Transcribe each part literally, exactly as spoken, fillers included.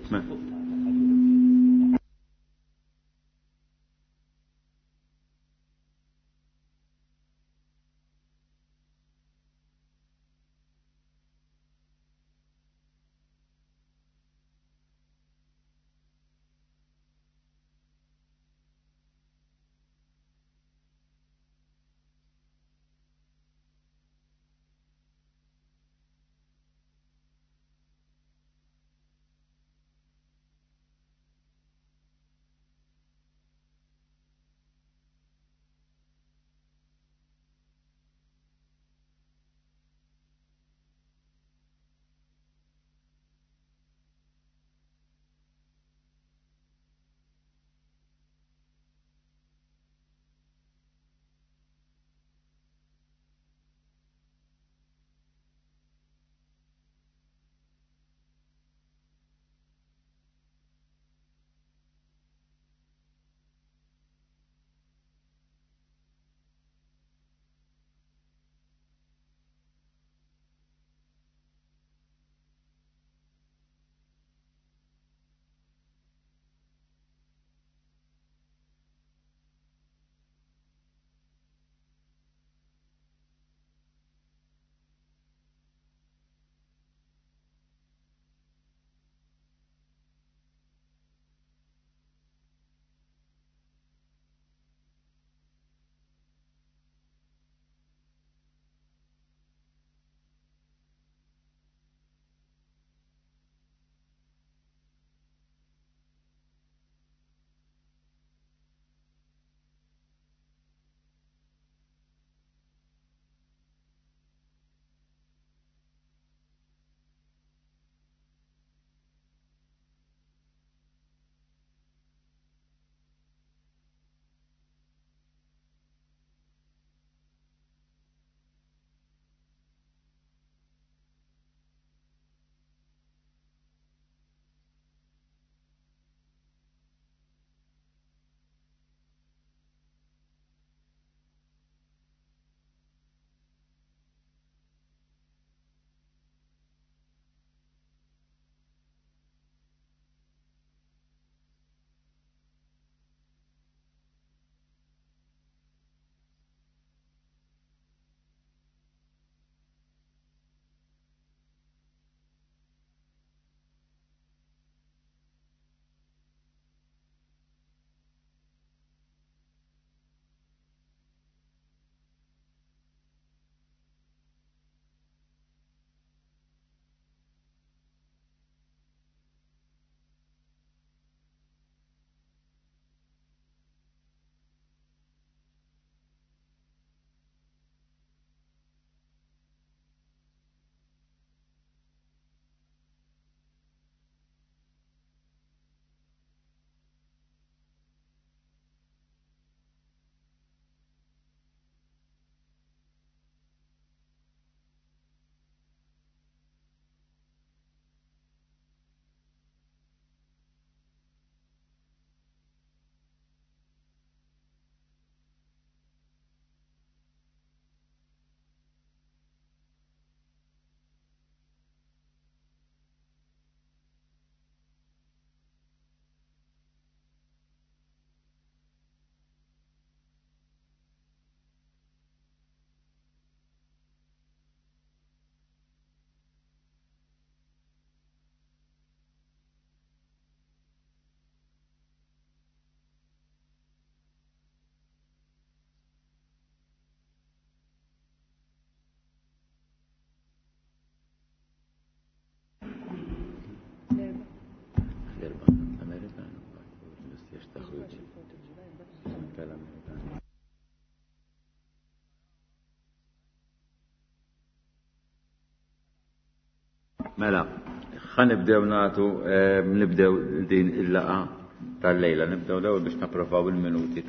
ملا خلينا نبداو نعطو نبداو din il-laqa tal-lejla nibdew l-ewwel biex napprovaw il-minuti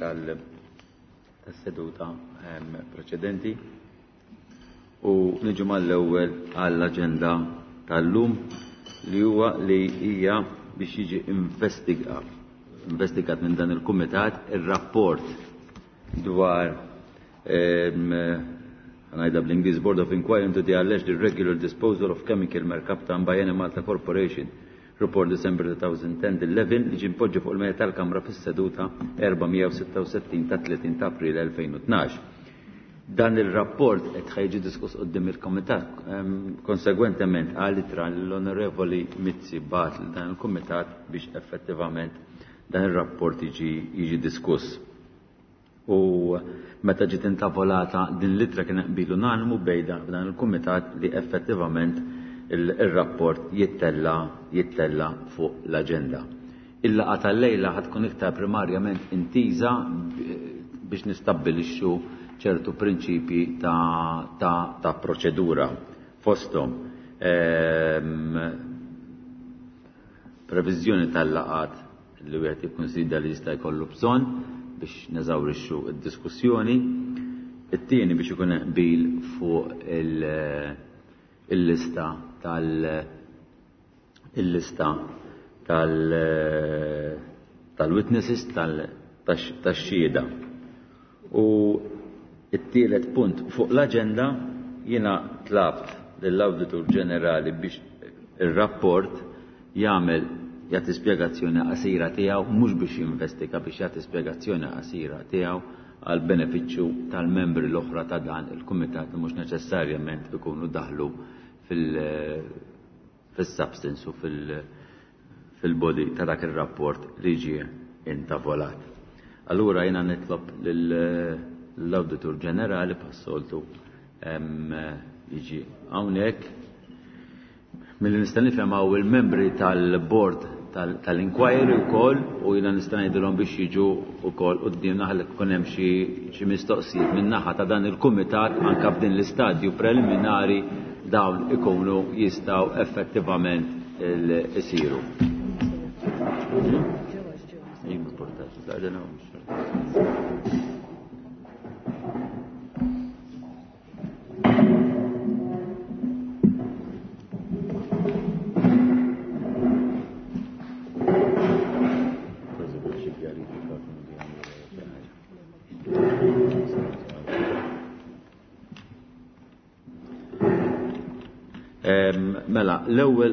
tal-seduta preċedenti u niġu mal-ewwel għall-aġenda tal-lum li huwa li hija biex jiġi investigat investigat minn dan il-kumitat ir-rapport dwar ngħidha bl-Ingliż Board of Inquiry into the alleged irregular disposal of chemical merkaptan by Eni Malta Corporation Report December twenty ten eleven li ġie mpoġġi fuq il-mejda tal-Kamra fis-seduta erba'a sitta sittin ta' tletin ta' April elfejn u tnax. Dan il-rapport qed ħejġi diskuss qudiem il-Kumitat konsegwentement għal ittra l-Onorevoli Mizzi bat li dan il-Kumitat biex effettivament dan ir-rapport jiġi diskuss. U meta ġiet intavolata din l-ittra kien qbilu unanimu bejda dan il-Kumitat li effettivament il-rapport jittella jittella fuq l-aġenda. Il-laqgħa tal-lejla ħad tkun iktar primarjament intiża biex nistabbilixxu ċertu prinċipji ta', ta, ta proċedura fosthom ehm, previżjoni tal-laqat li wieħed jikkunsidra li jista' jkollu bżonn biex neżawrixxu d-diskussjoni. It-tieni biex ikun qbil fuq il-lista tal il-lista tal tal-witnesses tax-xhieda. U it-tielet punt fuq l-aġenda jiena tlabt lill-Awditur Ġenerali biex ir-rapport jagħmel jagħti spjegazzjoni qasira tiegħu mhux biex jinvestiga biex jagħti spjegazzjoni qasira tiegħu għal benefiċċju tal-membri l-oħra ta' dan il-kumitat li mhux neċessarjament ikunu daħlu fil-substance u fil-body ta' dak ir-rapport li ġie intavolat. Allura jiena nitlob l-Awditur Ġenerali pas-soltu jiġi hawnhekk milli nista' nifhem hawn il-membri tal-Board tal-Inquiry wkoll u jiena nista' ngħidilhom biex jiġu wkoll qudiemna ħalli ikun hemm xi mistoqsijiet min-naħa ta' dan il-kumitat anke f'din l-istadju preliminari dawn ikunu jistgħu effettivament isiru. Mela, l-ewwel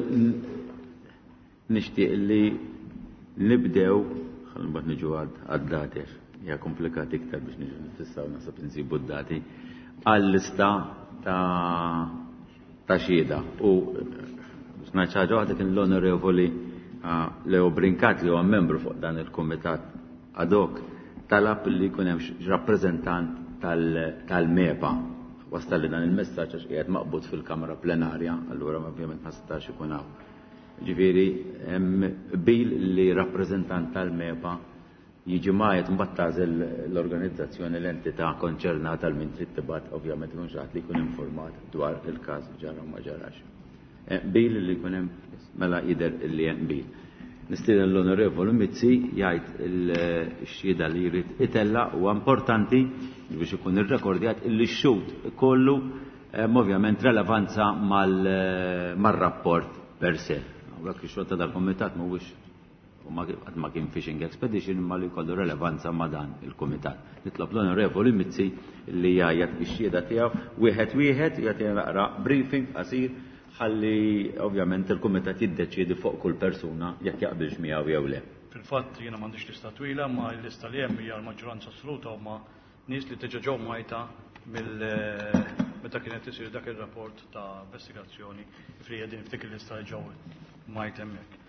nixtieq li nibdew ħalli mbagħad niġu għad-dati hija komplikati iktar biex niġu nifissaw nasab insibu d-dati għall-lista ta' ta' xhieda. U ngħid xi ħaġa waħda kien l-Onorevoli Leo Brincat li huwa membru fuq dan il-Kumitat ad hoc talab li jkun hemm rappreżentant tal-MEPA. Wasal li dan il-messaġġ għax qiegħed maqbud fil-Kamra Plenarja, allura ovvjament ma stax ikun hawn. Ġifieri hemm bil li rappreżentant tal-MEPA jiġi magħjed mbagħad tagħżel l-organizzazzjoni l-entità konċernata l min trid tibgħat ovvjament ikun xi ħadd li jkun informat dwar il-każ ġara ma ġarax. Bil li jkun hemm mela jidher li hemm bil. Nistieden l-Onorevoli Mizzi jgħid il-xhieda li jrid itella huwa importanti biex ikun irrekordjat illi x-xut kollu ovvjament relevanza mal-rapport per se. Għak ix-xogħol ta' dal-Kumitat mhuwiex ma kien fishing expedition imma li jkollu relevanza ma' dan il-Kumitat. Nitlob l-Onorevoli Mizzi li jgħid ix-xhieda tiegħu wieħed wieħed jagħti naqra briefing qasir ħalli ovvjament il-Kumitat jiddeċiedi fuq kull persuna jekk jaqbilx miegħu jew le. Fil-fatt jiena m'għandix lista twila ma l-lista li hemm hija l-maġġoranza assoluta huma nies li diġà ġew majta mill meta kienet isir dak ir-rapport ta' investigazzjoni fri qegħdin ftik il-lista li ġew majt hemmhekk.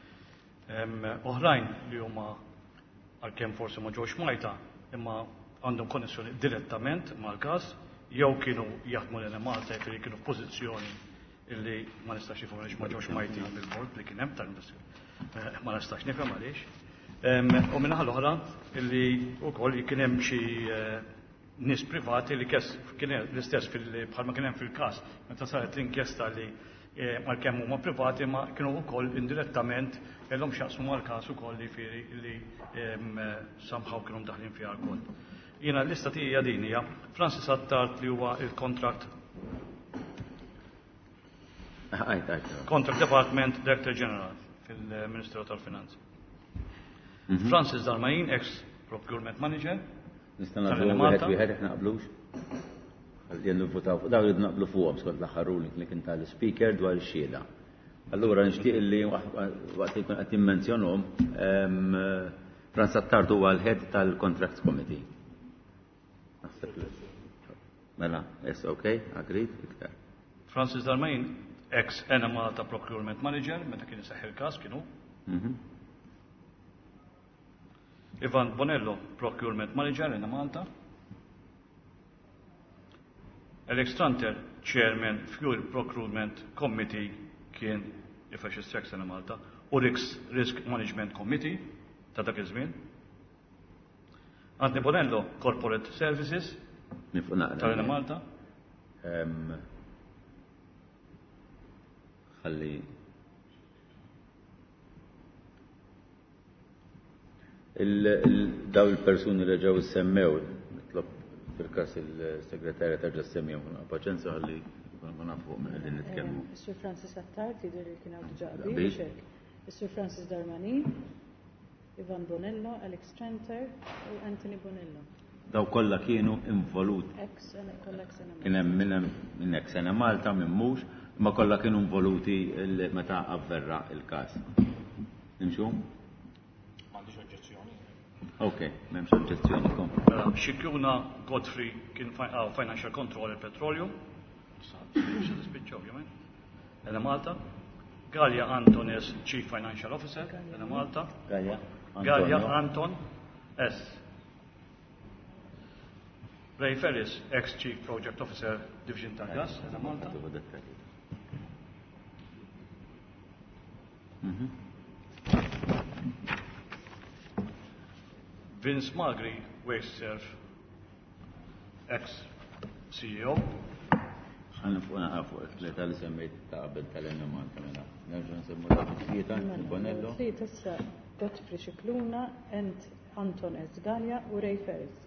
Oħrajn li huma għalkemm forsi ma ġewx majta imma għandhom konnessjoni direttament mal-każ jew kienu jaħdmu lil Malta jekk kienu f'pożizzjoni illi ma nistax nifhem għaliex ma ġewx majti bil-bord li kien hemm tal-investigazzjoni. Ma nistax nifhem għaliex. U minnaħa l-oħra illi wkoll kien hemm xi nies privati li kien l-istess bħalma kien hemm fil-każ meta saret l-inkjesta li malkemm huma privati ma kienu wkoll indirettament kellhom x'jaqsmu mal-każ ukoll li fieri li somehow kienu daħlin fiha wkoll. Jiena l-lista tiegħi din hija Francis Attart li huwa il-contract Contract Department Director General fil-Ministeru tal-Finanzi. Francis Dalmain, ex-Procurement Manager. Nista' nagħmlu wieħed wieħed jekk naqblux. Ħalli nivvutaw fuq dawn li naqblu fuqhom skont l-aħħar ruling li kien tal-Speaker dwar ix-xhieda. Allura nixtieq li waqt li jkun qed jimmenzjonhom Franz Attardu huwa l-head tal-Contracts Committee. Mela, yes, okay, agreed, iktar. Francis Darmain, ex-Ena Malta Procurement Manager, meta kien iseħħ il-każ kienu. Ivan Bonello, Procurement Manager, Ena Malta. Alex Tranter, Chairman, Fuel Procurement Committee, kien ifex is-Sex Ena Malta. U Risk Management Committee, ta' dak iż-żmien. Anthony Bonello, Corporate Services, ta' Ena Malta. Ħalli daw il-persuni li ġew semmew, nitlob fil-każ il-segretarja terġa' semmihom paċenza ħalli ma nafu minn qegħdin nitkellmu. Is-Sur Francis Attard jidher li kien hawn diġà qabil xek. Is-Sur Francis Darmanin, Ivan Bonello, Alex Tranter u Anthony Bonello. Daw kollha kienu involuti. Kien hemm minn ex Ena Malta minn mhux, ma kollha kienu involuti meta avverra il-każ. Nimxu? M'għandix oġġezzjoni. Ok, m'hemmx oġġezzjoni kom. Xikjuna Godfrey kien Financial Controller Petroleum. Ena Malta. Gallia Antones, Chief Financial Officer, Ena Malta. Gallia Gallia Anton S. Ray Ferris, ex-Chief Project Officer, Division ta' Gas, Ena Malta. Vince Magri, Waste Serve, ex-C E O. Għanna fuq naqafu t-tleta li semmejt ta' qabel tal-Ena Malta mela. Nerġa' nsemmu ta' t-tlieta, il-Bonello. Tlieta issa Godfrey Xikluna, Anton S. Gallia u Ray Ferris.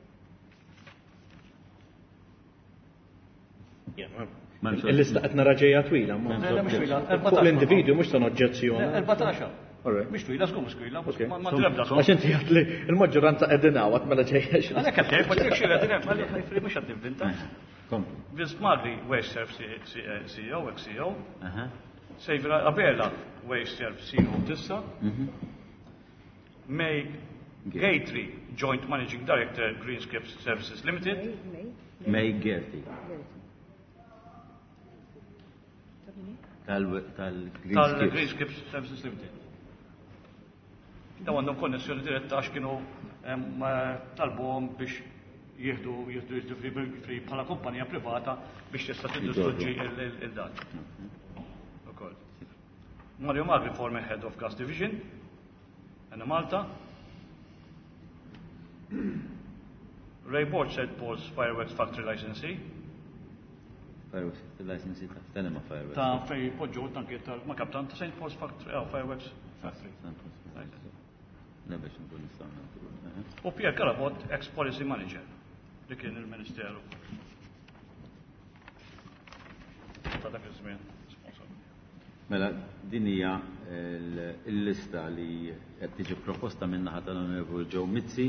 Il-lista qed nara ġejja twila. L-individwu mhux ta' oġġezzjoni. erbatax. Mhux twila, żgur mhux twila, ma trebda. Għax inti għad li l-maġġoranza qegħdin hawn mela ġejja xi. Għalhekk qed ma tridx xi qegħdin hemm, għalhekk mhux qed tivvinta. Vince Magri, Waste Serve C E O, ex-C E O. Sejvra Abela, Waste Serve C E O tissa. May Gatry, Joint Managing Director, Greenscripts Services Limited. May Gerti. Tal-Greenscripts Services Limited. Daw għandhom konnessjoni diretta għax kienu talbuhom biex jieħdu jieħdu free bħala kumpanija privata biex tista' tiddistruġġi il-dan. Ukoll. Mario Magri, former Head of Gas Division, Ena Malta. Ray Borchett, Paul's Fireworks Factory Licensee. Fireworks Licensee ta' Stenema Fireworks. Ta' fej poġġu tanki ma' kaptan ta' Saint Paul's Factory, Fireworks Factory. U Pierre Carabot, ex-Policy Manager, li kien il-Ministeru. Ta' dak iż-żmien. Mela, din hija l-lista li qed tiġi proposta min-naħa tal-Onorevoli Joe Mizzi.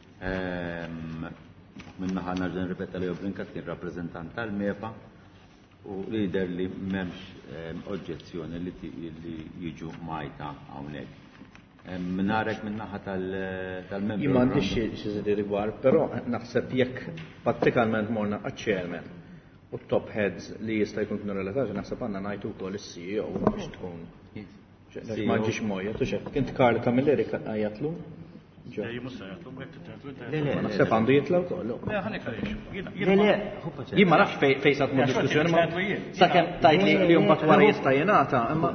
Min-naħa narġa' nirripeta li Brinkat kien rappreżentant tal-MEPA u lider li m'hemmx oġġezzjoni li jiġu majta hawnhekk. Minarek min-naħa tal-membri. Jien m'għandix xi żiedi rigward, però naħseb jekk prattikalment morna għaċ-chairman u top heads li jista' jkun kienu relatati naħseb għandna ngħidu wkoll is-C E O biex tkun. Ma ġiex mojja, tu xek. Kint Karl Kamilleri jatlu? Ġej mhux se jatlu, hekk titgħidu. Naħseb għandu jitla wkoll. Le ħanek għaliex. Jien ma nafx fejn sa tmur diskussjoni ma sakemm tajt li mbagħad wara jista' jingħata, imma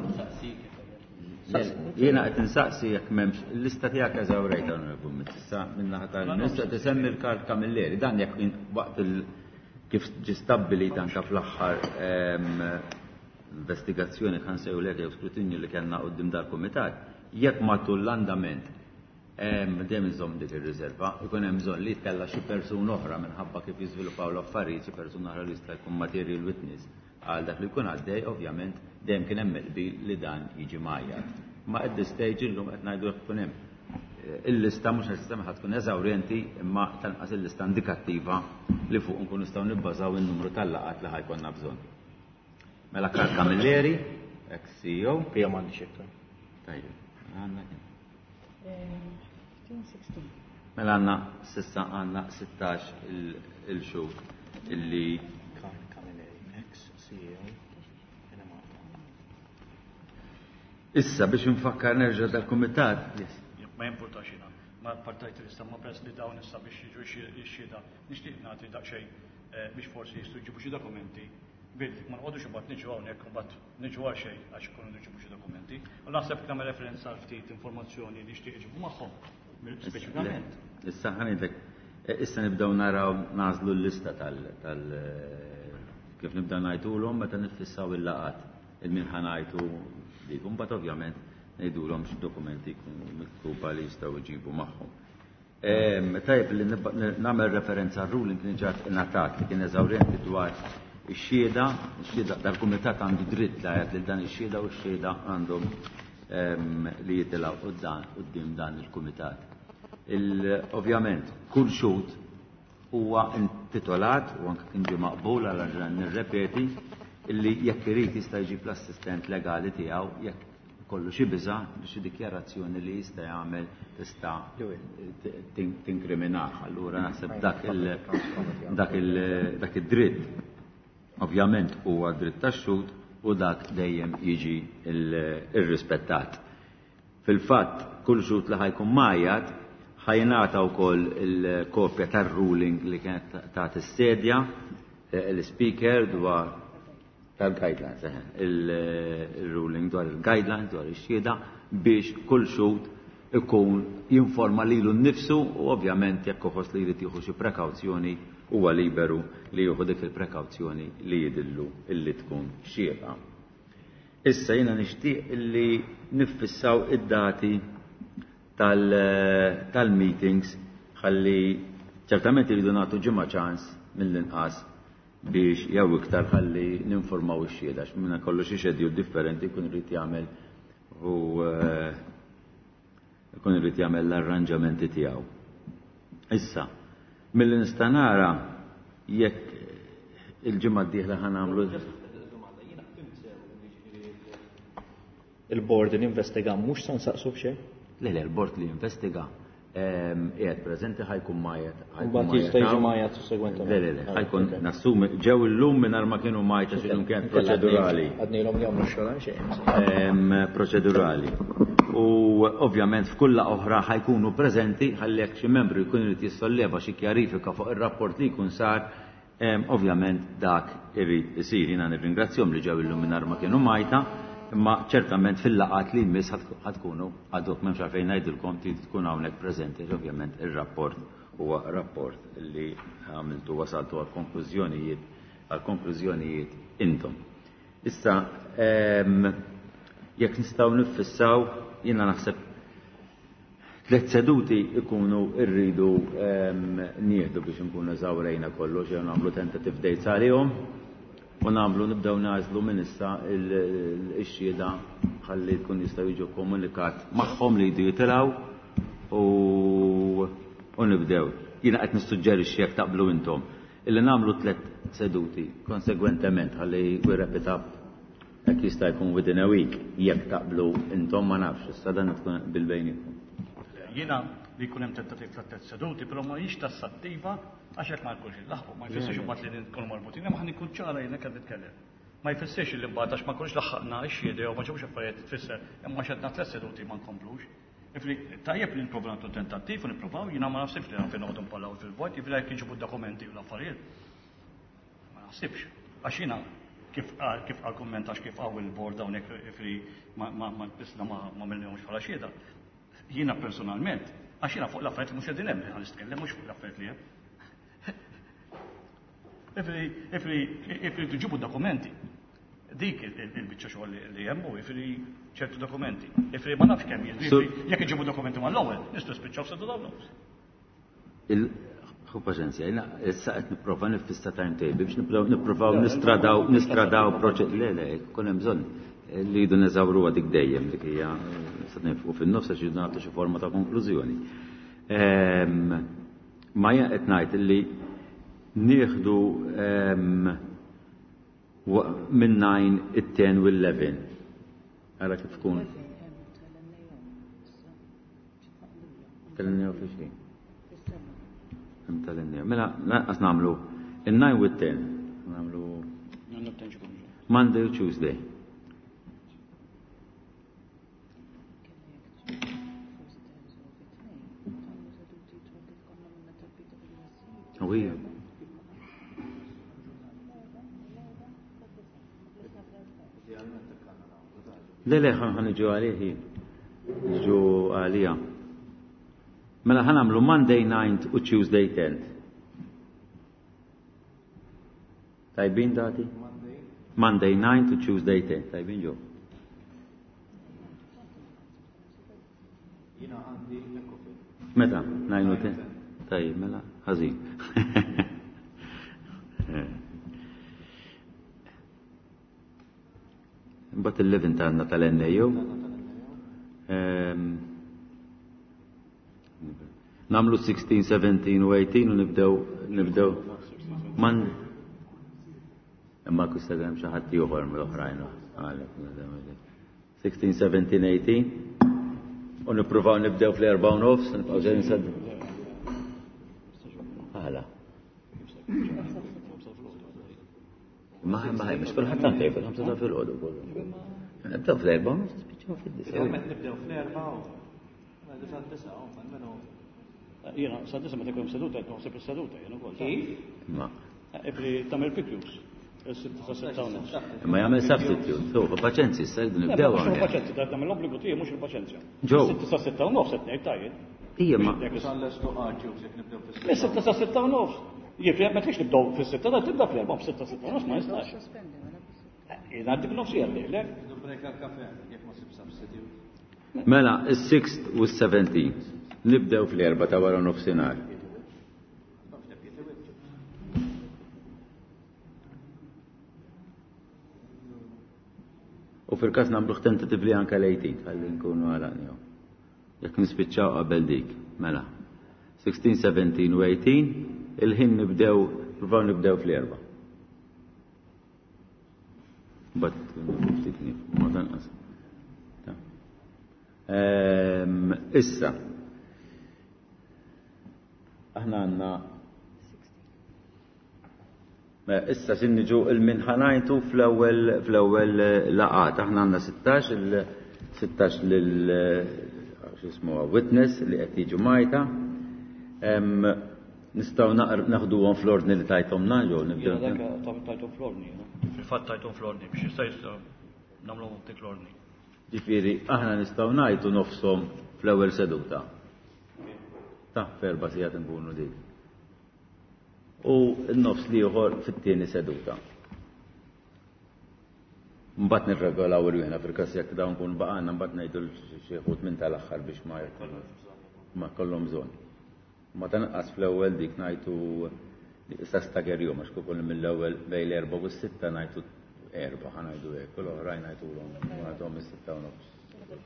jiena qed insaqsi jekk m'hemmx il-lista tiegħek eżawrejta Onorevoli Mizzi. Min-naħa tal-Ministra tisemmi l-Karl Kamilleri. Dan jekk waqt il- kif ġi stabbilit anke fl-aħħar investigazzjoni kan sejulek jew skrutinju li kellna quddiem dal-kumitat, jekk matul l-andament dejjem iżomm dik ir-riserva, ikun hemm bżonn li jitkella xi persuna oħra minħabba kif jiżviluppaw l-affarijiet, xi persuna oħra li jista' jkun material witness għal dak li jkun għaddej, ovvjament dejjem kien hemm qbil li dan jiġi majjad. Ma at this stage illum qed ngħidu jekk ikun hemm il-lista mhux is-sistema ħad tkun eżawrjenti imma tanqas il-lista indikattiva li fuq nkun nistgħu nibbażaw in-numru tal-laqat li ħajkonna bżonn. Mela Karl Kamilleri, Ex-C E O. Hija m'għandix iktar. Tajjeb, għandna kien. fifteen sixteen. Mela għandna sissa għandna sittax il-xhur illi Ex-C E O. Issa biex nfakkar nerġa' dal-kumitat. Ma jimpurtax jiena. Ma partajt lista ma press li dawn issa biex jiġu x-xieda. Nixtieq nagħti daqsxejn biex forsi jistgħu jġibu xi dokumenti. Bil ma nqogħdux imbagħad niġu hawnhekk imbagħad niġu għal xejn għax ikunu niġibu xi dokumenti. U naħseb nagħmel referenza għal ftit informazzjoni li nixtieq iġibu magħhom. Speċifikament. Issa ħanidlek, issa nibdew naraw nażlu l-lista tal kif nibdew ngħidulhom meta nifissaw il-laqat. Il-min ħanajtu dikum, bat ovvjament ngħidulhom x'dokumenti jkunu miktuba li jistgħu jġibu magħhom. Tajjeb li nagħmel referenza għar-ruling li ġat ingħatat li kien eżawrjenti dwar ix-xhieda, ix-xhieda dal-kumitat għandu dritt li jgħid lil dan ix-xhieda u x-xhieda għandhom li jitilgħu quddiem dan il-kumitat. Ovvjament, kull xut huwa intitolat u anke kien ġie maqbul għal raġun nirrepeti illi jekk irid jista' jġib l-assistent legali tiegħu jekk kollu xi biża' xi dikjarazzjoni li jista' jagħmel tista' tinkriminah. Allura naħseb dak id-dritt ovvjament huwa dritt tax-xhud u dak dejjem jiġi irrispettat. Fil-fatt kull xhud li ħajkun majjad ħajnata wkoll il-kopja tar-ruling li kienet tagħti s-sedja l-speaker dwar tal-guidelines, il-ruling dwar il-guidelines dwar ix-xhieda biex kull xhud ikun jinforma lilu nnifsu u ovvjament jekk iħoss li jrid jieħu xi prekawzjoni huwa liberu li jieħu dik il-prekawzjoni li jidillu illi tkun xierqa. Issa jiena nixtieq illi niffissaw id-dati tal-meetings ħalli ċertament iridu nagħtu ġimgħa ċans mill-inqas biex jew iktar ħalli ninformaw ix-xhieda minna kollu xi schedule differenti jkun irid jagħmel u jkun irid jagħmel l-arranġamenti tiegħu. Issa, milli nista' nara jekk il-ġimgħa d-dieħla ħa nagħmlu il-board li investiga mhux se nsaqsu b'xejn? Le, le, l-bord li investiga qiegħed preżenti ħajkun majjed. Mbagħad jista' jiġi majjed sussegwentament. Le, le, le, ħajkun nassumi ġew illum mingħajr ma kienu majta xi kienet proċedurali. Għadnilhom li jagħmlu xogħol xejn. Proċedurali. U ovvjament f'kulla oħra ħajkunu preżenti ħalli jekk xi membru jkun irid jissolleva xi kjarifika fuq ir-rapport li jkun sar, ovvjament dak irid isir. Jiena nirringrazzjahom li ġew illum mingħajr ma kienu majta. Imma ċertament fil-laqat li jmiss ħadkunu għadok memx għalfejn ngħidilkom trid tkun hawnhekk preżenti ovvjament ir-rapport huwa rapport li għamiltu wasaltu għal konklużjonijiet għal konklużjonijiet intom. Issa jekk nistgħu nifissaw jiena naħseb tliet seduti ikunu rridu nieħdu biex nkunu eżawrejna kollox jew nagħmlu tentative dates għalihom. U nagħmlu nibdew nażlu minn issa l-xhieda ħalli tkun jistgħu jiġu komunikat magħhom li jdu jitilgħu u nibdew. Jiena qed nissuġġerixxi jekk taqblu intom illi nagħmlu tliet seduti konsegwentement ħalli we wrap it up jekk jista' jkun within a week jekk taqblu intom ma nafx issa dan tkun bil-bejnietkom. Jiena li jkun hemm tentattiv ta' tliet seduti, però ma jix tassattiva għax hekk ma jkunx il-laħqu, ma jfissirx imbagħad li nkunu marbutin, imma ħankun ċara jiena qed nitkellem. Ma jfissirx li mbagħad għax ma nkunx laħħaqna x-xhieda jew ma ġewx affarijiet tfisser imma xedna tliet seduti ma nkomplux. Ifri tajjeb li nipprova nagħtu tentattiv u nippruvaw jiena ma naħsibx li nagħtu noqogħdu npallaw fil-vojt, jifri jekk jiġibu d-dokumenti u l-affarijiet. Ma naħsibx. Għax jiena kif qal kif qal kumment għax kif qal il-bord hawnhekk ifri ma ma isna ma milnihomx bħala xhieda. Jiena personalment għax jiena fuq l-affarijiet mhux qegħdin hemm ħalli nitkellem mhux fuq l-affarijiet li hemm. Ifri, ifri, ifri tġibu dokumenti. Dik il-bicċa xogħol li hemm u ifri ċertu dokumenti. Ifri ma nafx kemm jifri jekk iġibu dokumenti mal-ewwel, nistgħu spiċċaw sedu downloads. Il ħu paċenzja, jiena issa qed nipprova nifissa timetable biex nippruvaw nistradaw nistradaw proċett le le jkun hemm bżonn li jdu neżawruha dik dejjem dik hija se nifqu fin-nofs għax jridu nagħtu xi forma ta' konklużjoni. Ma hija qed ngħid illi nieħdu minn nine, it-ten u l-eleven Ara kif tkun. Tal-N O fi xejn. Hemm tal-N O. Mela naqas nagħmlu il-nine with ten. Nagħmlu Monday u Tuesday. Għawija. Le, le, ħan iġu għalih, iġu għalija. Mela ħan għamlu Monday ninth u Tuesday tenth. Tajbin dati? Monday ninth u Tuesday tenth. Tajbin ġo? Meta? nine u ten? Tajb, mela, ħazin. But il-eleven tanna tal-N A U. Namlu sixteen, seventeen u eighteen u nibdew nibdew man imma kustadem xaħat juħor mill-oħrajn sixteen, seventeen, eighteen u nipruvaw nibdew fl-erba' u nofs nibqaw ġerin sad għala ma ma mux kulħadd tantej fil-ħamsa ta' fil-qodu kollu. Nibdew fl-erba' u nofs spiċċaw fid-disa. Nibdew fl-erba' u għalli fil-disa u minn Jena, sadisa ma tekom seduta, jtom sepp seduta, jena kol. Kif? Ma. Ifri tamel pikjus. Il-sitta sitta unos. Ma jgħamil substitute, so, paċenzi, s-sajdu nibdew għamil. għamil. Paċenzi, da tamel l-obbligu tije, mux il-paċenzja. Ġo. Sitta sitta unos, etnej, tajjed. Ija ma. Sitta sa sitta unos. Jifri, ma tix nibdew fil-sitta, da tibda fl-erba, f-sitta sitta unos, ma jistax. Jena dik nofsi għalli, le? Mela, il-sixth u s-seventeenth. Nibdew fl-erba ta' wara nofsinhar. U fil-każ nagħmlu tentatively anke l-eighteen, ħalli nkunu għalaqnihom. Jekk nispiċċaw qabel dik, mela. sixteen, seventeen u eighteen, il-ħin nibdew, provaw nibdew fl-erba. But, ftit ma tanqas. Issa, aħna għanna issa sinniġu il-minħanajtu fl-ewwel fl-ewwel laqat. Aħna għanna sixtax il-sixtax lil x'ismu witness li qed jiġu majta. Nistgħu naħduhom fl-ordni li tajthomna jew nibdew. Tajthom fl-ordni, fil-fatt tajthom fl-ordni biex jista' nagħmluhom dik l-ordni. Ġifieri aħna nistgħu ngħidu nofshom fl-ewwel seduta. Ta' ferba sijat nkunu dik. U n-nofs li uħor fit-tieni seduta. Mbagħad nirregolaw irwieħna fil-każ jekk dawn kun baqgħna mbagħad ngħidu xi ħut minn tal-aħħar biex ma ma kollhom bżonn. Ma tanqas fl-ewwel dik ngħidu issa stagerjum għax kull mill-ewwel bejn l-erba' u s-sitta ngħidu erba' ħanajdu hekk, u l-oħrajn ngħidulhom ngħidhom is-sitta u nofs.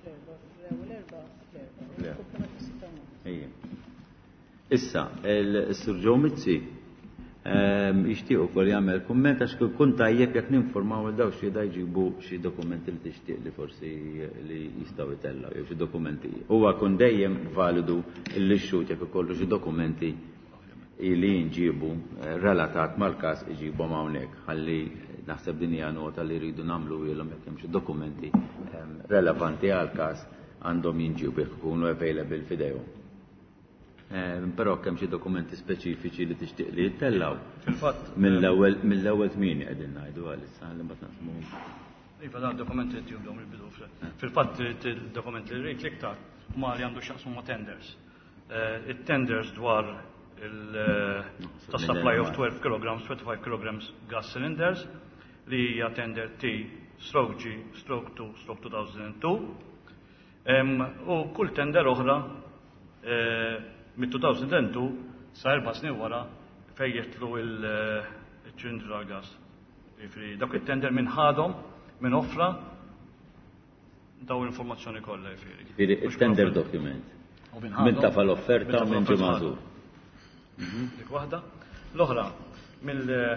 Issa, il-Sur Ġew Mizzi jixtieq ukoll jagħmel kumment għax kun tajjeb jekk ninformaw il daw xi jġibu xi dokumenti li tixtieq li forsi li jistgħu jtellgħu jew xi dokumenti. Huwa kun dejjem validu li xxut jekk ikollu xi dokumenti li nġibu relatat mal-każ iġibhom hawnhekk ħalli naħseb din hija nota li rridu nagħmlu ilhom jekk hemm xi dokumenti relevanti għall-każ għandhom jinġibu jekk ikunu available f'idejhom. Però kemm xi dokumenti speċifiċi li tixtieq li jittellaw. Fil-fatt mill-ewwel mill-ewwel tmieni qegħdin ngħidu għalissa ħalli mbagħad naqsmuhom. Iva dan dokumenti li jibdew il-bidu. Fil-fatt il-dokumenti li rrid l-iktar huma li għandu x'jaqsmu ma' tenders. It-tenders dwar il-supply of twelve kilograms, twenty-five kilograms gas cylinders li hija tender T stroke G stroke two stroke two thousand two. U kull tender oħra mid-two thousand two sa erba' snin wara fejn jitlu il-ċilindru gas. Dak it-tender minn ħadhom minn offra daw l-informazzjoni kollha jifieri. Jifieri it-tender document. Minn tafa l-offerta minn ġie magħżul. Dik waħda. L-oħra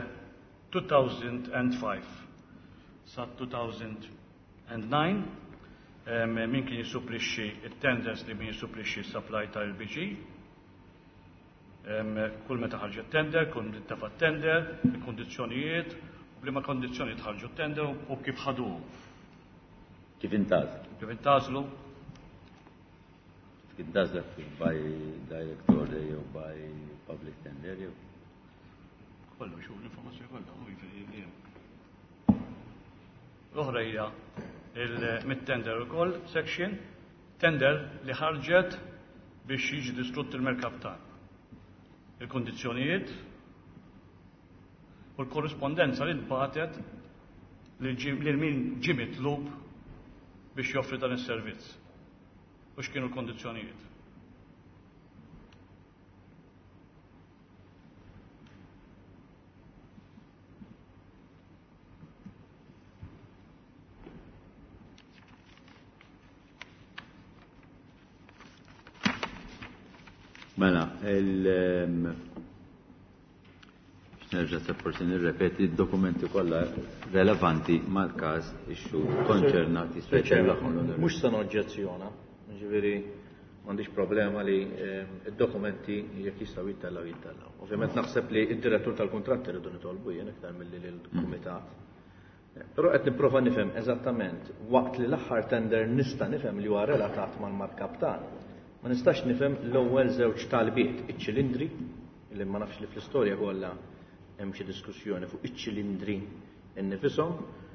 mill-two thousand five sa two thousand nine min kien jisupplixxi it-tenders li min jisupplixxi s-supply tal-L P G. Kull meta ħarġet tender, kull meta tafa tender, il-kondizzjonijiet, u bliema kondizzjonijiet ħarġu tender u kif ħaduhom. Kif intaz? Kif intazlu? Kif intazlek by director jew by public tender jew? Kollu xu l-informazzjoni kollha u jifri. L-oħra hija il-mid-tender ukoll section tender li ħarġet biex jiġi distrutt il-merkaptan. Il-kondizzjonijiet u l-korrispondenza li tbatet li min ġie mitlub biex joffri dan is-servizz. U x'kienu l-kondizzjonijiet? Mela, il- nerġa' se forsi nirrepeti d-dokumenti kollha relevanti mal-każ ixxu konċernati speċjali. Mhux se noġġezzjona, ġifieri m'għandix problema li d-dokumenti jekk jistgħu jittellaw jittellaw. Ovvjament naħseb li d-direttur tal-kuntratt iridu nitolbu jien iktar milli lill-kumitat. Però qed nipprova nifhem eżattament waqt li l-aħħar tender nista' nifhem li huwa relatat mal-markaptan. Ma nistax nifhem l-ewwel żewġ talbiet, iċ-ċilindri, li ma nafx li fl-istorja kollha hemm xi diskussjoni fuq iċ-ċilindri innifisom,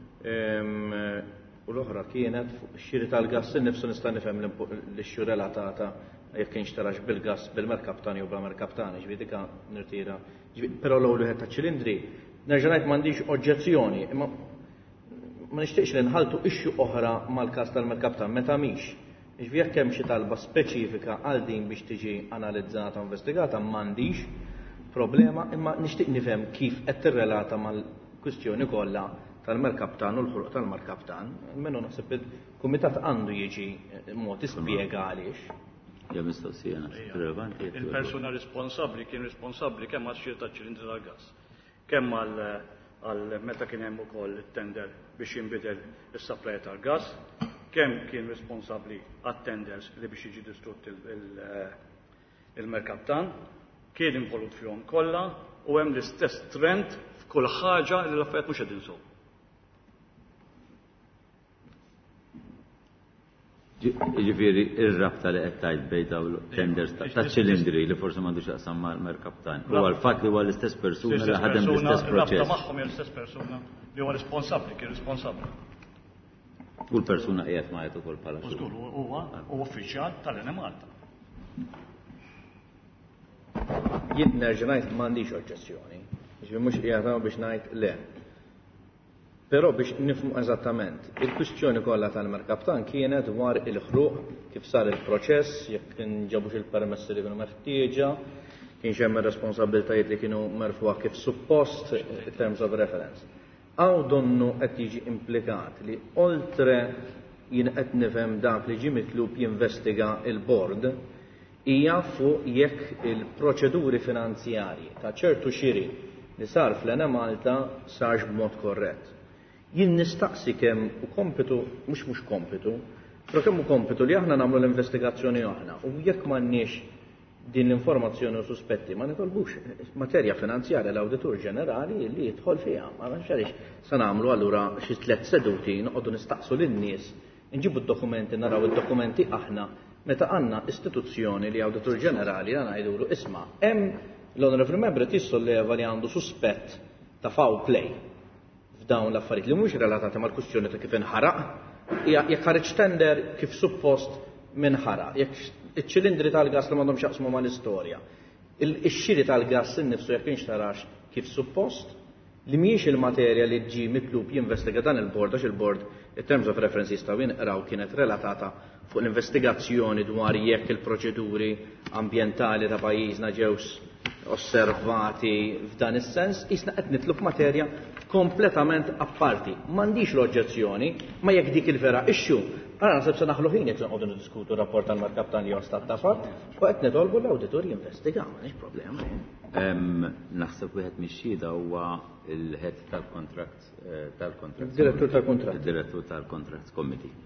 u l-oħra kienet fuq ix-xiri tal-gass innifsu nista' nifhem l-ixxu relatata jekk inxtarax bil-gass bil-merkaptan jew bla-merkaptan, ġifieri dik nirtira. Però l-ewwel wieħed taċ-ċilindri, nerġa' ngħid m'għandix oġġezzjoni, imma ma nixtieqx li nħaltu ixxu oħra mal-każ tal-merkaptan meta mhix. Ġifieri jekk hemm xi talba speċifika għal din biex tiġi analizzata u investigata m'għandix problema, imma nixtieq nifhem kif qed tirrelata mal-kwistjoni kollha tal-merkaptan u l-ħruq tal-merkaptan. Minnu naħseb il-kumitat għandu jiġi mod ispjega għaliex. Ja mistoqsija relevanti. Il-persuna responsabbli kien responsabbli kemm għax-xiri taċ-ċilindri tal-gass. Kemm għal meta kien hemm ukoll tender biex jinbidel is-supply tal-gass, kemm kien responsabbli għat-tenders li biex jiġi distrutt il-merkaptan, kien involut fihom kollha u hemm l-istess trend f'kull ħaġa li l-affarijiet mhux qegħdin sew. Jiġifieri ir-rabta li qed tgħid bejn dawn tenders taċ-ċilindri li forsi m'għandux jaqsam mal-merkaptan. Huwa l-fatt li huwa l-istess persuna li ħadem l-istess proċess. Rabta magħhom hija l-istess persuna li huwa responsabbli, kien responsabbli. U l-persuna qiegħed ma jgħid ukoll bħala. Żgur huwa uffiċjal tal-Ene Malta. Jien nerġa' ngħid m'għandix oġġezzjoni. Ġifieri mhux qiegħed biex ngħid le. Però biex nifhmu eżattament, il-kwistjoni kollha tal-merkaptan kienet dwar il-ħruq kif sar il-proċess, jekk inġabux il-permessi li kienu meħtieġa, kienx hemm ir-responsabbiltajiet li kienu merfuha kif suppost in terms of reference. Għaw donnu qed jiġi implikat li oltre jien qed nifhem dak li ġie mitlub jinvestiga il-bord hija fuq jekk il-proċeduri finanzjarji ta' ċertu xiri li sar fl-Ene Malta sarx b'mod korrett. Jien nistaqsi kemm u kompitu, mhux mhux kompitu, però kemm hu kompitu li aħna nagħmlu l-investigazzjoni aħna u jekk m'għandniex din l-informazzjoni u suspetti ma nitolbux materja finanzjarja l-Awditur Ġenerali li jidħol fiha. Ma nafx għaliex se nagħmlu allura xi tliet seduti noqogħdu nistaqsu lin-nies, inġibu d-dokumenti naraw id-dokumenti aħna meta għandna istituzzjoni li Awditur Ġenerali għandna ngħidulu isma' hemm l-Honorable Member tissolleva li għandu suspett ta' foul play f'dawn l-affarijiet li mhux relatati mal-kwistjoni ta' kif inħaraq, jekk ħareġ tender kif suppost minħaraq, jekk iċ-ċilindri tal-gass li m'għandhomx jaqsmu mal-istorja. Ix-xiri tal-gass innifsu jekk inxtarax kif suppost, li mhijiex il-materja li ġie mitlub jinvestiga dan il-bord għax il-bord in-terms of reference jistgħu jinqraw kienet relatata fuq l-investigazzjoni dwar jekk il-proċeduri ambjentali ta' pajjiżna ġew osservati f'dan is-sens, isna qed nitlub materja kompletament apparti. M'għandix l-oġġezzjoni, ma jekk dik il-vera ixxu, ara naħseb se naħlu ħin jekk noqogħdu niddiskutu rapport tal-markaptan li stat ta' fatt, u qed nitolbu l-awditur jinvestiga, m'għandix problema. Naħseb wieħed mix-xhieda huwa il-head tal-contract tal-contract. Direttur tal-contract. Il-direttur tal-contract committee.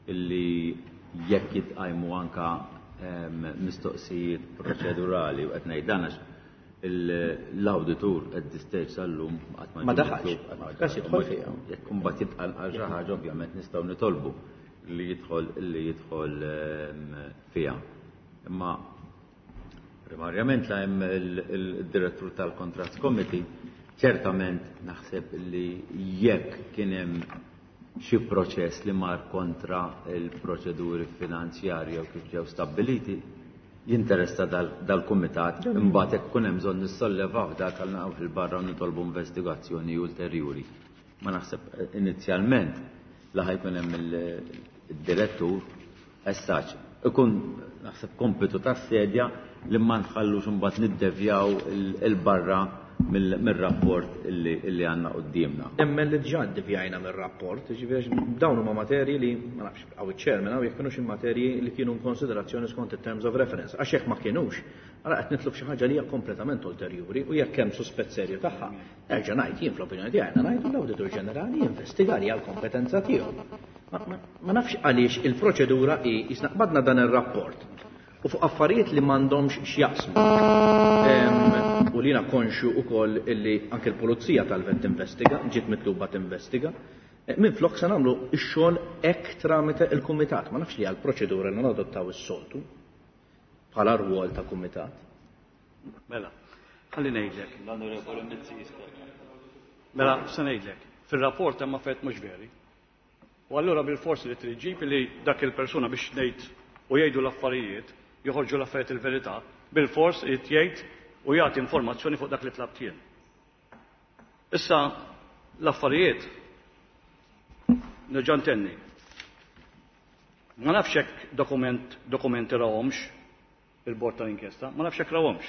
illi jekk jitqajmu anka mistoqsijiet proċedurali u qed ngħid dan l-awditur qed distage sal-lum qatt ma daħalx. Kas jidħol fiha. Jekk imbagħad jitqal għal xi ħaġa ovvjament nistgħu nitolbu li jidħol li jidħol fiha. Imma primarjament la hemm il-direttur tal-Contracts Committee ċertament naħseb li jekk kien hemm xi proċess li mar kontra il-proċeduri finanzjarji u kif ġew stabbiliti jinteressa dal-kumitat imbagħad hekk ikun hemm bżonn nissollevaw dak għal naqgħu fil-barra u nitolbu investigazzjoni ulterjuri. Ma naħseb inizjalment la ħajkun hemm il-direttur essaċ ikun naħseb kompitu tas-sedja li ma nħallux imbagħad niddevjaw il-barra mill-rapport illi għandna qudiemna. Emmen li ġad devjajna mill-rapport, ġifieri dawn huma materji li ma nafx għaw iċ-chairman għaw jekk kienux materji li kienu konsiderazzjoni skont it-terms of reference. Għax jekk ma kienux, ara qed nitlob xi ħaġa li hija kompletament ulterjuri u jekk hemm suspett serju tagħha. Nerġa' ngħid jien fl-opinjoni tiegħi ngħidu l-Awditur Ġenerali jinvestiga li għall-kompetenza tiegħu. Ma nafx għaliex il-proċedura hi jisnaqbadna dan ir-rapport. U fuq affarijiet li m'għandhomx x'jaqsmu. U li jiena konxu wkoll illi anke l-Pulizija talbet tinvestiga, ġiet mitluba tinvestiga. Minn flok se nagħmlu x-xogħol hekk tramite il-kumitat. Ma nafx li għal proċedura li nadottaw is-soltu bħala rwol ta' kumitat. Mela, ħalli ngħidlek. Mela, se ngħidlek. Fir-rapport hemm affarijiet mhux veri. U allura bil-forsi li triġib li dak il-persuna biex ngħid u jgħidu l-affarijiet joħorġu l-affarijiet il-verità, bil-fors jgħid u jagħti informazzjoni fuq dak li tlabt jien. Issa l-affarijiet nerġa' ntenni. Ma nafx hekk dokument dokumenti rawhomx il-bord tal-inkjesta, ma nafx hekk rawhomx.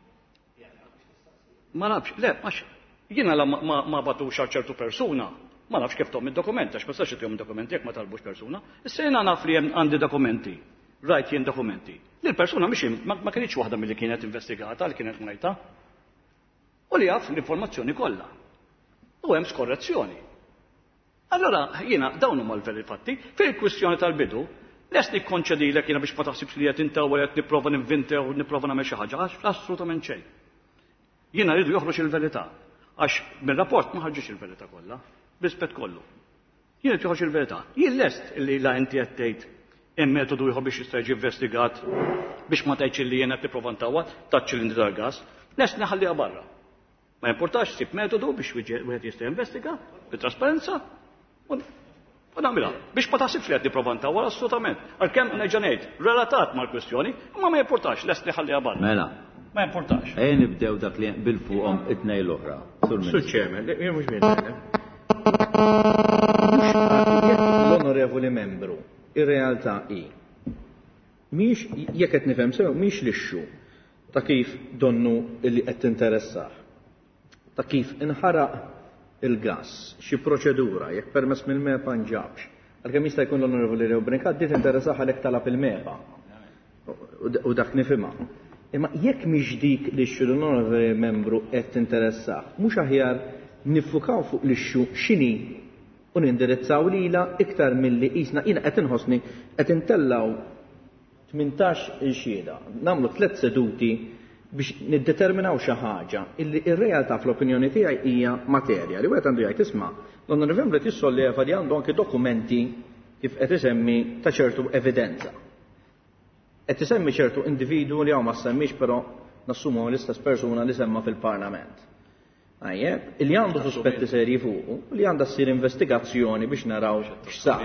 Ma nafx, le, għax jiena ma bagħtux għal ċertu persuna, ma nafx kif tom id-dokumenti, għax ma sax itihom dokumenti jekk ma talbux persuna. Issa jiena naf li hemm għandi dokumenti. Rajt jien dokumenti. Li l-persuna mhix ma kienx waħda milli kienet investigata li kienet ngħidha. U li jaf l-informazzjoni kollha. U hemm skorrezzjoni. Allora jiena dawn huma l-veri fatti fil-kwistjoni tal-bidu lest nikkonċedilek jiena biex ma taħsibx li qed intawwel qed nipprova ninvintew u nipprova nagħmel xi ħaġa għax assolutament xejn. Jiena rridu joħroġ il-verità għax mir-rapport ma ħarġux il-verità kollha, b'rispett kollu. Jien qed joħroġ il-verità. Jien lest illi la inti qed tgħid hemm metodu ieħor biex jista' jiġi investigat biex ma tgħidx li jien qed nipprova ntawwa taċ-ċilindri tal-gas, lest naħalliha barra. Ma importax sib metodu biex wieħed jista' jinvestiga bit-trasparenza u nagħmilha biex ma taħsibx li qed nipprova ntawwa assolutament. Għalkemm nerġa' ngħid relatat mal-kwestjoni, imma ma importax lest naħalliha barra. Mela. Ma importax. Ejja nibdew dak li bil-fuqhom it-tnejn l-oħra. Sur Chairman, jien mhux l-onorevoli membru. Ir-realtà hi mhix jekk qed nifhem sew mhix lixxu ta' kif donnu li qed tinteressah. Ta' kif inħaraq il-gass, xi proċedura jekk permess mill-mepa nġabx. Għalkemm jista' jkun l-Onorevoli Rebrinkat dit interessah għalhekk talab il-mepa. U dak nifhimha. Imma jekk mhix dik lixxu l-Onorevoli membru qed tinteressah, mhux aħjar niffukaw fuq lixxu x'inhi u nindirizzaw lila iktar milli qisna jiena qed inħossni qed intellaw tmintax il-xieda. Nagħmlu tliet seduti biex niddeterminaw xi ħaġa illi r-realtà fl-opinjoni tiegħi hija materja. Li wieħed għandu jgħid isma' l-Onorevoli qed jissolleva li għandu anke dokumenti kif qed isemmi ta' ċertu evidenza. Qed isemmi ċertu individwu li hawn ma semmix però nassumu l-istess persuna li semma fil-Parlament. Għajjeb, li għandu suspetti serji fuqu, li għandha ssir investigazzjoni biex naraw x'sar.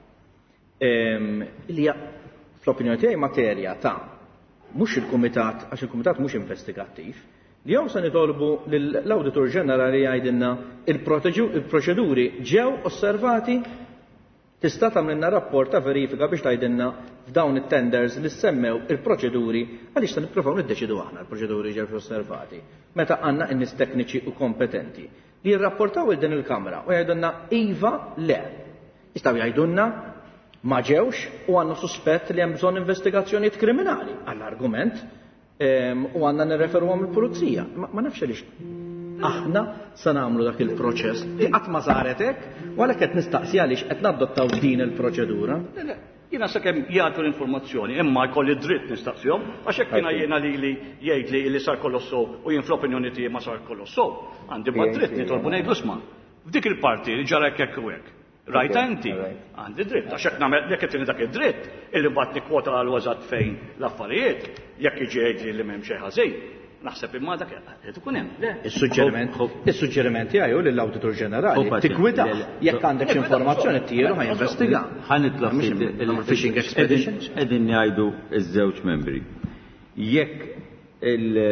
Li fl-opinjoni tiegħi materja ta' mhux il-kumitat, għax il-kumitat mhux investigattiv, li jew se nitolbu l-Awditur Ġenerali jgħidilna il-proċeduri ġew osservati tista' tagħmilna rapport ta' verifika biex tgħidilna f'dawn it-tenders li semmew il-proċeduri għaliex se nippruvaw niddeċidu aħna l-proċeduri ġew osservati. Meta għandna n-nies tekniċi u kompetenti li jirrapportaw il din il-Kamra u jgħidulna iva le. Jistgħu jgħidulna ma ġewx u għandna suspett li hemm bżonn investigazzjonijiet kriminali għall-argument u għandna nirreferuhom il-Pulizija. Ma nafx għaliex. aħna sa nagħmlu dak il-proċess li qatt ma saret hekk u għalhekk qed nistaqsi għaliex qed nadottaw din il-proċedura. Jina sakemm jagħtu l-informazzjoni, imma jkolli dritt nistaqsihom, għax hekk jiena jiena li li jgħid li li sar kollu sow u jien fl-opinjoni tiegħi ma sar kollu sow. Għandi ma dritt nitolbu ngħidu isma'. F'dik il-parti li ġara hekk u hekk. Rajta inti, għandi dritt, għax hekk nagħmel jekk qed dak id-dritt, illi mbagħad nikkwota għal eżatt fejn l-affarijiet, jekk jiġi jgħidli li m'hemm xejn ħażin. Naħseb imma dak qed ikun hemm. Is-suġġeriment, is-suġġeriment tiegħu lill-Awditur Ġenerali tikwita jekk għandek informazzjoni tieru ħa investiga. Ħanitlob il-fishing expeditions qegħdin jgħidu iż-żewġ membri. Jekk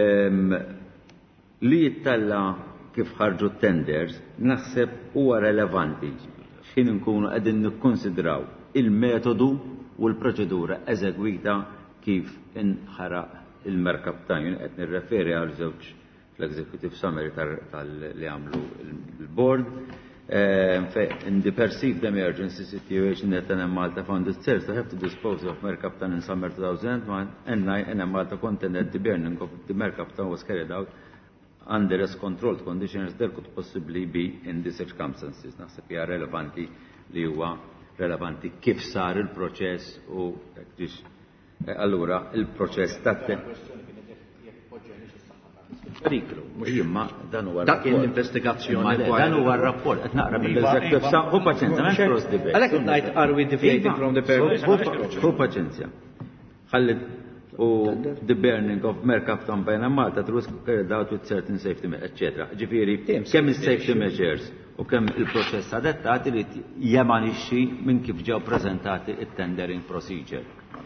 li jittalla kif ħarġu tenders naħseb huwa relevanti x'in inkunu qegħdin nikkonsidraw il-metodu u l-proċedura eżegwita kif inħaraq il-merkab tajn qed nirreferi għal żewġ fl-executive summary tal-li għamlu l-board. In the perceived emergency situation that N M Malta found itself to have to dispose of Mercaptan in summer two thousand one, and N M Malta contended the burning of the Mercaptan was carried out under as controlled conditions there could possibly be in the circumstances. Naħseb hija relevanti li huwa relevanti kif sar il-proċess u allura il-proċess tat periklu. Mhux imma dan huwa dak l-investigazzjoni. Dan huwa r-rapport qed naqra mill-eżecutive sa hu paċenzja ma cross debate. Għalhekk ngħid are we deviating from the purpose? Hu paċenzja. Ħalli u the burning of Mercaptan bejn Malta was carried out with certain safety measures, et cetera. Ġifieri kemm is-safety measures u kemm il-proċess adettati li jemanixxi minn kif ġew preżentati it-tendering procedure.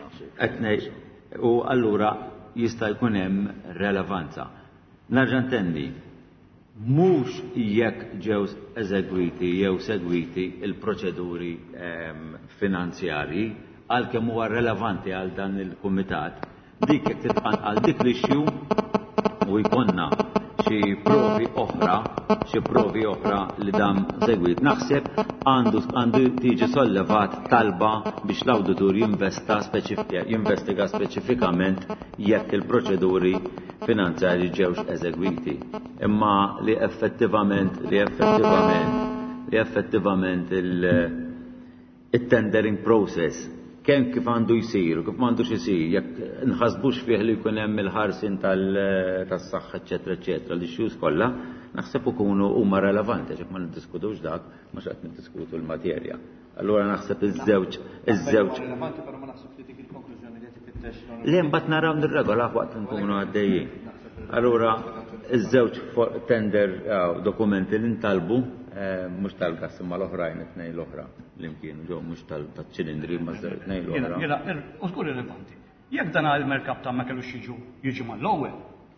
U allura jista' jkun hemm relevanza. Narġa' ntenni, mhux jekk ġew eżegwiti jew segwiti il-proċeduri finanzjarji għalkemm huwa relevanti għal dan il-kumitat dik jekk titqan għal dik l-issue u jkollna xi provi oħra, xi provi oħra li dam segwit. Naħseb għandu għandu tiġi sollevat talba biex l-awditur jinvesta jinvestiga speċifikament jekk il-proċeduri finanzjarji ġewx eżegwiti. Imma li effettivament li effettivament li effettivament il-tendering process kemm kif għandu jsir u kif m'għandux isir, jekk nħassbux fih li jkun hemm il-ħarsin tas-saħħa eċetera eċetera li xjuż kollha, naħseb ikunu huma relevanti għax ma niddiskutux dak mhux qed niddiskutu l-materja. Allura naħseb iż-żewġ iż-żewġ. Relevanti però ma naħseb li dik il-konklużjoni li qed tfittex. Le mbagħad naraw nirregola waqt nkunu għaddejjin. Allura iż-żewġ tender dokumenti li ntalbu mhux tal-gas imma l-oħrajn it-tnejn l-oħra l-imkien ġew mhux tal-ċilindri ma it-tnejn l-oħra. Jiena u żgur irrelevanti. Jekk dan il-Mercaptan ma kellux jiġu jiġi mal-ewwel.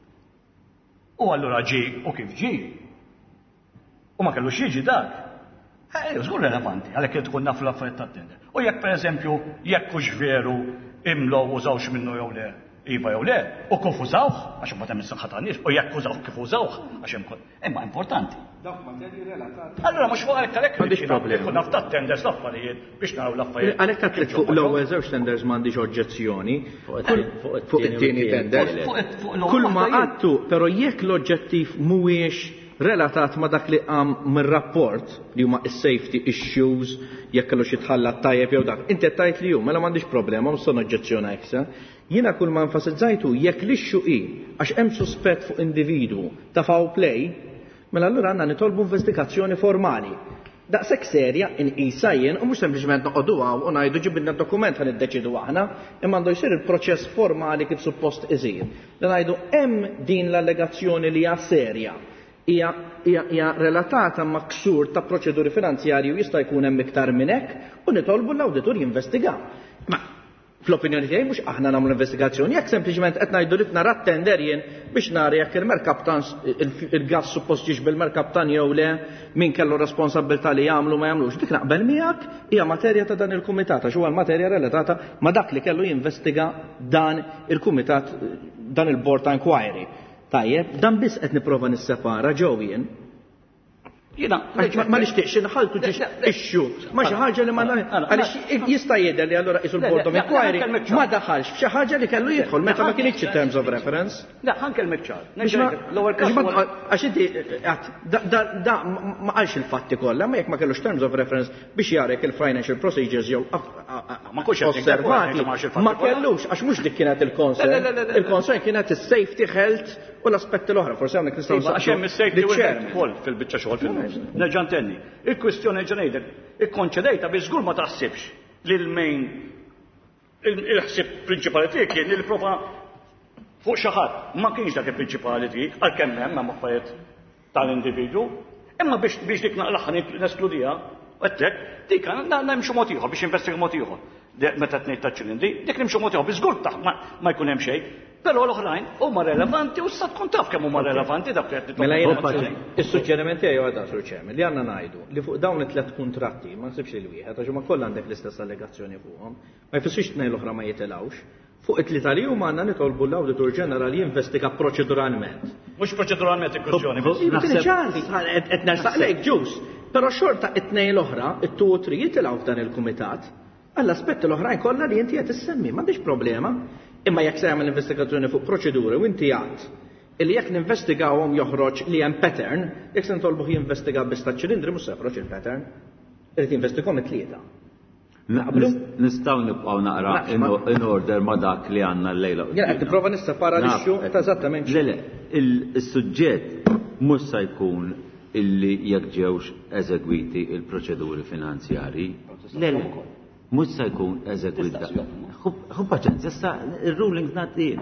U allura ġi u kif ġi. U ma kellux jiġi dak. Eh, żgur relevanti għalhekk qed tkun naf l-affarijiet tat-tender. U jekk pereżempju jekk hux veru imlu użawx minnu jew le, iva jew le, u kif użawh għax imbagħad hemm is-saħħa tan-nies, u jekk użawh kif użawh għax hemm imma importanti. Dawk materji relatati. Allura mhux fuq għalhekk għalhekk m'għandix problema. Naf tat-tenders l-affarijiet biex naraw l-affarijiet. Għalhekk qed fuq l-ewwel żewġ tenders m'għandix oġġezzjoni fuq it-tieni tender. Kull ma għadtu, però jekk l-oġġettiv mhuwiex relatat ma dak li qam mir-rapport li huma is-safety issues jekk kellux jitħallat tajjeb jew dak. Inti qed tgħid li hu mela m'għandix problema, mhux se noġġezzjona hekk. Jiena kull ma nfasizzajtu jekk l-issue hi għax hemm suspett fuq individwu ta' foul play, mela allura għandna nitolbu investigazzjoni formali. Daqshekk serja inqisha jien u mhux sempliċement noqogħdu hawn u ngħidu ġibilna dokument ħan iddeċidu aħna, imma għandu jsir il-proċess formali kif suppost isir. Li ngħidu hemm din l-allegazzjoni li hija serja hija hija relatata ma' ksur ta' proċeduri finanzjarji u jista' jkun hemm iktar minn hekk u nitolbu l-awditur jinvestiga. Ma fl-opinjoni tiegħi mhux aħna nagħmlu investigazzjoni, jekk sempliċement qed ngħidu li nara t-tender jien biex nara jekk il-Mercaptan il-gass suppost jixbel il-Mercaptan jew le, min kellu responsabilità li jagħmlu ma jagħmlux. Dik naqbel miegħek hija materja ta' dan il-kumitat għax huwa l-materja relatata ma' dak li kellu jinvestiga dan il-kumitat dan il-board ta' inquiry. Tajjeb, dan biss qed nipprova nissepara ġew jien. Jiena ma nixtieqx inħaltu ġiex ixxu. Ma xi ħaġa li ma għaliex jista' jidher li allura qisu l-Board of Inquiry ma daħalx f'xi ħaġa li kellu jidħol meta ma kienx terms of reference. Le ħankellmek ċar. L-ewwel għax inti da ma qalx il-fatti kollha, ma jekk ma kellux terms of reference biex jarek il-financial procedures jew ma kunx osservati ma kellux għax mhux dik kienet il-concern. Il-concern kienet is-safety, health u l-aspetti l-oħra. Forsi hawnhekk nistgħu għax hemm is-safety ukoll fil-biċċa xogħol fil nerġa' ntenni. Il-kwistjoni ġa ngħidlek, ikkonċedejta biex żgur ma taħsibx li l-main il-ħsieb prinċipali tiegħek kien li prova fuq xi ħadd ma kienx dak il-prinċipali tiegħek għalkemm hemm hemm affarijiet tal-individwu, imma biex biex dik naqlaħ neskludiha għettek, dik għandna nimxu mod ieħor biex investiga mod ieħor. Meta tnejn ta' ċilindri, dik nimxu mod ieħor biex żgur ma jkun hemm xejn. Però l-oħrajn huma relevanti u sa tkun taf kemm huma relevanti dak li qed mela jiena is-suġġerimenti tiegħi għadha sur ċem li għandna ngħidu li fuq dawn it-tliet kuntratti ma nsibx il wieħed għax huma kollha għandek l-istess allegazzjoni fuqhom, ma jfissirx tnejn l-oħra ma jitilgħux. Fuq it-tlieta li huma għandna nitolbu l-Awditur Ġenerali jinvestiga proċeduralment. Mhux proċeduralment il-kwestjoni. Qed nersaqlek ġus, però xorta it-tnejn l-oħra, it-two u three jitilgħu f'dan il-kumitat għall-aspetti l-oħrajn kollha li inti qed issemmi, m'għandix problema. Imma jekk se jagħmel investigazzjoni fuq proċeduri u inti għad illi jekk ninvestigawhom joħroġ li hemm pattern, jekk se ntolbuh jinvestiga biss taċ-ċilindri mhux se joħroġ il-pattern. Irid jinvestigahom it-tlieta. Nistgħu nibqgħu naqra in order ma' dak li għandna llejla. Jien qed nipprova nissepara l-issue ta' eżattament. Le le, is-suġġett mhux se jkun illi jekk ġewx eżegwiti il-proċeduri finanzjarji. Le le. Mhux se jkun eżegwita. Ħu paċenzja, issa ir-ruling ngħaddin.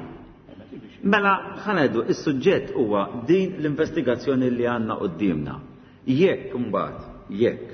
Mela ħanedu is-suġġett huwa din l-investigazzjoni li għandna qudiemna. Jekk imbagħad jekk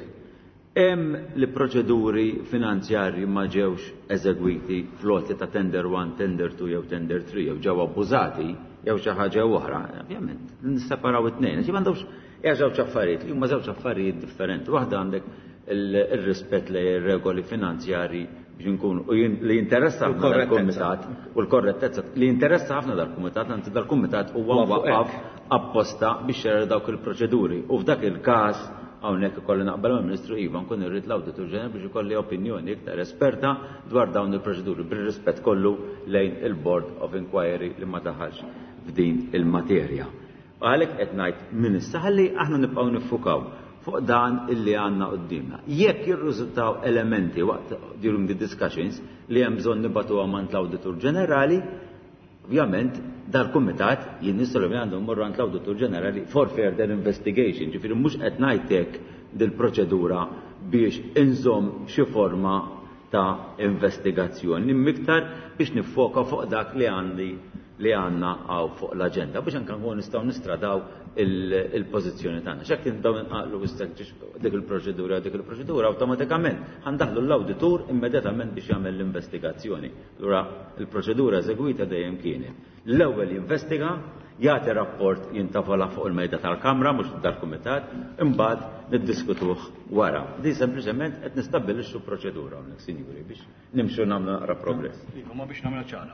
hemm li proċeduri finanzjarji ma ġewx eżegwiti floti ta' tender one, tender two jew tender three jew ġew abbużati jew xi ħaġa oħra, ovvjament nisseparaw it-tnejn. Xi m'għandux hija żewġ affarijiet, li huma żewġ affarijiet differenti. Waħda għandek il-rispett li regoli finanzjari biex nkunu u li jinteressa ħafna dal-kumitat u l-korrettezza li jinteressa ħafna dal-kumitat anzi dal-kumitat huwa waqqaf apposta biex jara dawk il-proċeduri u f'dak il-każ hawnhekk ikolli naqbel mal-Ministru Iva nkun irrid l-Awditur Ġenerali biex ikolli opinjoni iktar esperta dwar dawn il-proċeduri bir-rispett kollu lejn il-Board of Inquiry li ma taħħax f'din il-materja. U għalhekk qed ngħid minn issa ħalli aħna nibqgħu niffukaw fuq dan illi għandna qudiemna. Jekk jirriżultaw elementi waqt during the discussions li hemm bżonn nibatu għamant l-Awditur Ġenerali, ovvjament dal-kumitat jien nistgħu li għandhom morru għand l-Awditur Ġenerali for further investigation. Ġifieri mhux qed ngħidlek dil-proċedura biex inżomm xi forma ta' investigazzjoni, miktar biex nifoka fuq dak li għandi li għandna għaw fuq l-aġenda biex anke nkunu nistgħu nistradaw il-pożizzjoni tagħna. X'hekk tindaw inqaqlu dik il-proċedura dik il-proċedura awtomatikament ħandaħlu l-awditur immedjatament biex jagħmel l-investigazzjoni. Allura il-proċedura eżegwita dejjem kienet. L-ewwel jinvestiga, jagħti rapport jintafola fuq il-mejda tal-Kamra mhux dal-Kumitat, imbagħad niddiskutuh wara. Di sempliċement qed nistabbilixxu proċedura hawnhekk, sinjuri, biex nimxu nagħmlu naqra progress. Ma biex nagħmel ċara.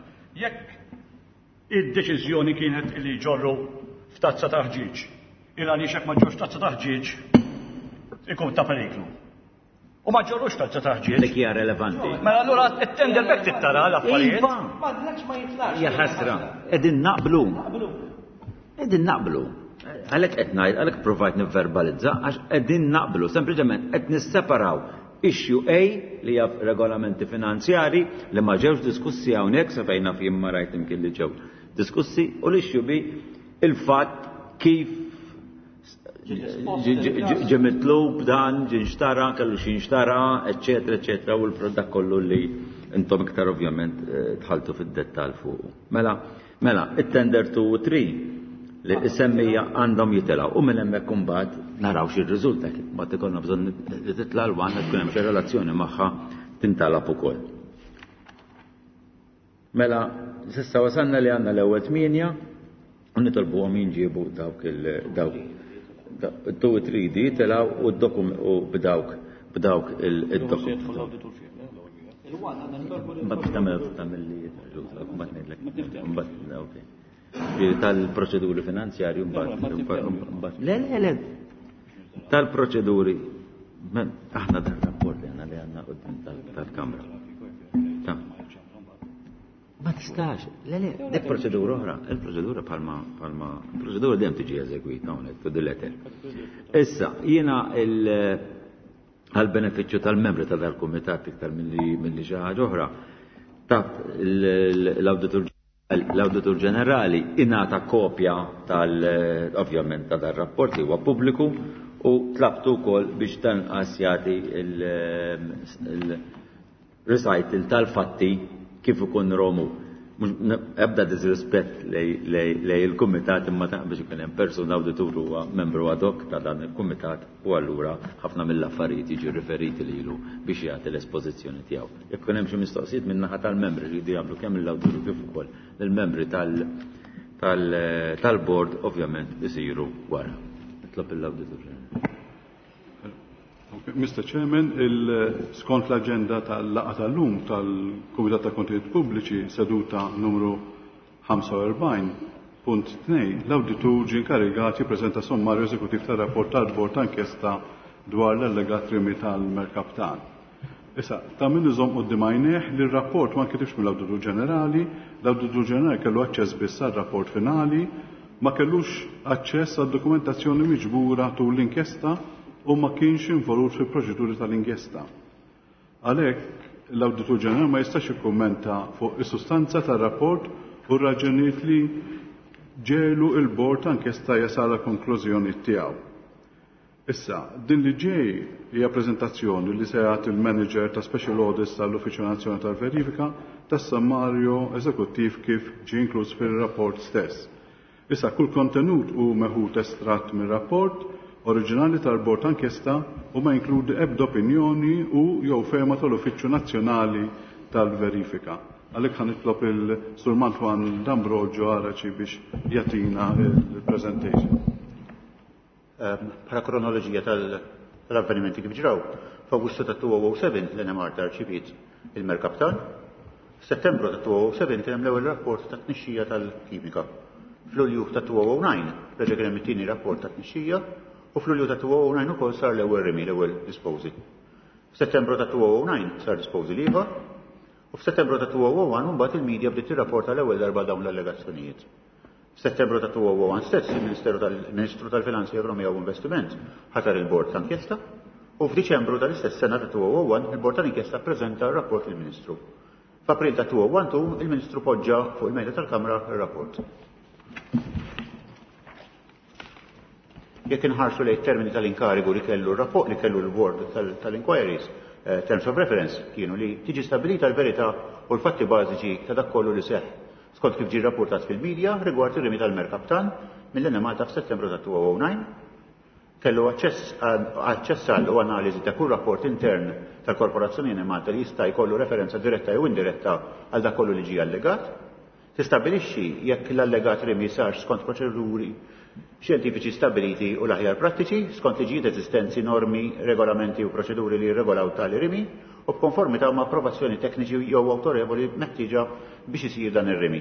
Jekk id-deċiżjoni kienet li ġorru f'tazza ta' ħġieġ, il għaliex hekk ma ġorx tazza ta' ħġieġ ikun ta' periklu. U ma ġorrux tazza ta' ħġieġ. Dik hija relevanti. Mela allura t-tender bek tittara l-affarijiet. Ma dlekx ma jitlax. Ja ħasra, qegħdin naqblu. Qegħdin naqblu. Għalhekk qed ngħid, għalhekk provajt nivverbalizza għax qegħdin naqblu, sempliċement qed nisseparaw issue A li hija regolamenti finanzjari li ma ġewx diskussi hawnhekk se fejna f'jiem ma rajt imkien li ġew diskussi u l-issue B il-fatt kif ġemitlub dan ġinxtara, kellu xinxtara, eccetera, eccetera, u l-prodott kollu li intom iktar ovvjament tħaltu fid-dettal fuq. Mela, mela, it-tender two u three li semmija għandhom jitilaw u minn hemmhekk imbagħad naraw xi riżulta ma ikollna bżonn li titla' l għandna tkun hemm xi relazzjoni magħha tintalab ukoll. Mela, s'issa wasalna li għandna l-ewwel tminja u nitolbuhom jinġiebu dawk il-dawk two u three di jitilgħu u d-dokument u b'dawk b'dawk il-dokument. Mbagħad tagħmel tagħmel li mbagħad ngħidlek mbagħad okej. Tal-proċeduri finanzjarji mbagħad. Le le le. tal-proċeduri, aħna dan rapport li għanna li għanna qudiem tal-Kamra. Ma tistax, le le, di proċedura oħra, il-proċedura palma, palma, il-proċedura dejjem tiġi eżegwita hawnhekk fuq il-letter. Issa, jiena għal-benefiċċju tal-membri ta' dal-kumitat iktar milli xi ħaġa oħra, taf l-Awditur Ġenerali ingħata kopja tal-ovvjament ta' dal-rapport li huwa pubbliku u tlabtu wkoll biex tanqas jagħti il-recital tal-fatti kif ikun romu. Ebda disrispett lej il-kumitat imma ta' biex ikun hemm persuna awditur huwa membru ad hoc ta' dan il-kumitat u allura ħafna mill-affarijiet jiġu riferiti lilu biex jagħti l-espożizzjoni tiegħu. Jekk ikun hemm xi mistoqsijiet minn naħa tal-membri li jridu jagħmlu kemm l-awditur kif ukoll lill-membri tal-bord ovvjament isiru wara. Nitlob il-awditur. mister Chairman, skont l-agenda tal-laqa tal-lum tal-Kumitat ta' Kontijiet Pubbliċi seduta numru ħamsa u erbgħin punt tnejn, l-awditur ġie inkarigat jippreżenta sommarju eżekutiv tar-rapport tal-bord ta' inkjesta dwar l-allegat rimi tal-Merkaptan. Issa, ta' min iżomm quddiem għajnejh li r-rapport ma nkitibx mill-Awditur Ġenerali, l-Awditur Ġenerali kellu aċċess biss għar-rapport finali, ma kellux aċċess għad-dokumentazzjoni miġbura tul l-inkjesta u ma kienx involut fil-proċeduri tal-inkjesta. Għalhekk l-Awditur Ġenerali ma jistax ikkummenta fuq is-sustanza tar-rapport u r-raġunijiet li ġelu il-bord ta' inkjesta jasal konklużjoni tiegħu. Issa, din li ġej hija preżentazzjoni li se jagħti il-manager ta' Special Audits tal-Uffiċċju Nazzjonali tal-Verifika tas-sommarju eżekuttiv kif ġie inkluż fir-rapport stess. Issa kull kontenut u meħud estratt mir-rapport oriġinali tal-bord ta' inkjesta u ma jinkludi ebda opinjoni u jew ferma tal-Uffiċċju Nazzjonali tal-Verifika. Għalhekk ħan nitlob il-Sur Mantwan D'Ambrogio Araċi biex jagħtina il-presentation. Bħala kronoloġija tal-avvenimenti kif ġraw, f'Awwissu ta' two thousand seven l-N M R tarċiviet il-Merkaptan, f'Settembru ta' two thousand seven kien hemm l-ewwel rapport ta' tnixxija tal-kimika. F'Lulju ta' two thousand nine reġa' kien hemm it-tieni rapport ta' tnixxija u f'Lulju ta' two thousand nine ukoll sar l-ewwel rimi, l-ewwel disposal. F'Settembru ta' two thousand nine sar disposal ieħor u f'Settembru ta' two thousand one mbagħad il-medja bdiet tirrapporta l-ewwel darba dawn l-allegazzjonijiet. F'Settembru ta' two thousand one stess il-Ministeru tal-Ministru tal-Finanzi Ekonomija u Investiment ħatar il-bord ta' inkjesta u f'Diċembru tal-istess sena ta' two thousand one il-bord ta' inkjesta ppreżenta r-rapport lill-Ministru. F'April ta' two thousand twelve il-Ministru poġġa fuq il-mejda tal-Kamra r-rapport. Jekk inħarsu lejn termini tal-inkarigu li kellu r-rapport li kellu l-Board tal-Inquiries, terms of reference kienu li tiġi stabilita l-verità u l-fatti bażiċi ta' dak kollu li seħħ skont kif ġie rrapportat fil-medja rigward ir-rimi tal-Merkaptan mill-N M R ta' f'Settembru ta' two thousand nine, kellu aċċess għal u analiżi ta' kull rapport intern tal-Korporazzjoni N M R li jista' jkollu referenza diretta jew indiretta għal dak kollu li ġie allegat, tistabbilixxi jekk l-allegat rimi sarx skont proċeduri xjentifiċi stabiliti u l-aħjar prattiċi skont liġijiet eżistenzi, normi, regolamenti u proċeduri li jirregolaw tali rimi u b'konformità ma' approvazzjoni tekniċi jew awtorevoli meħtieġa biex isir dan ir-rimi.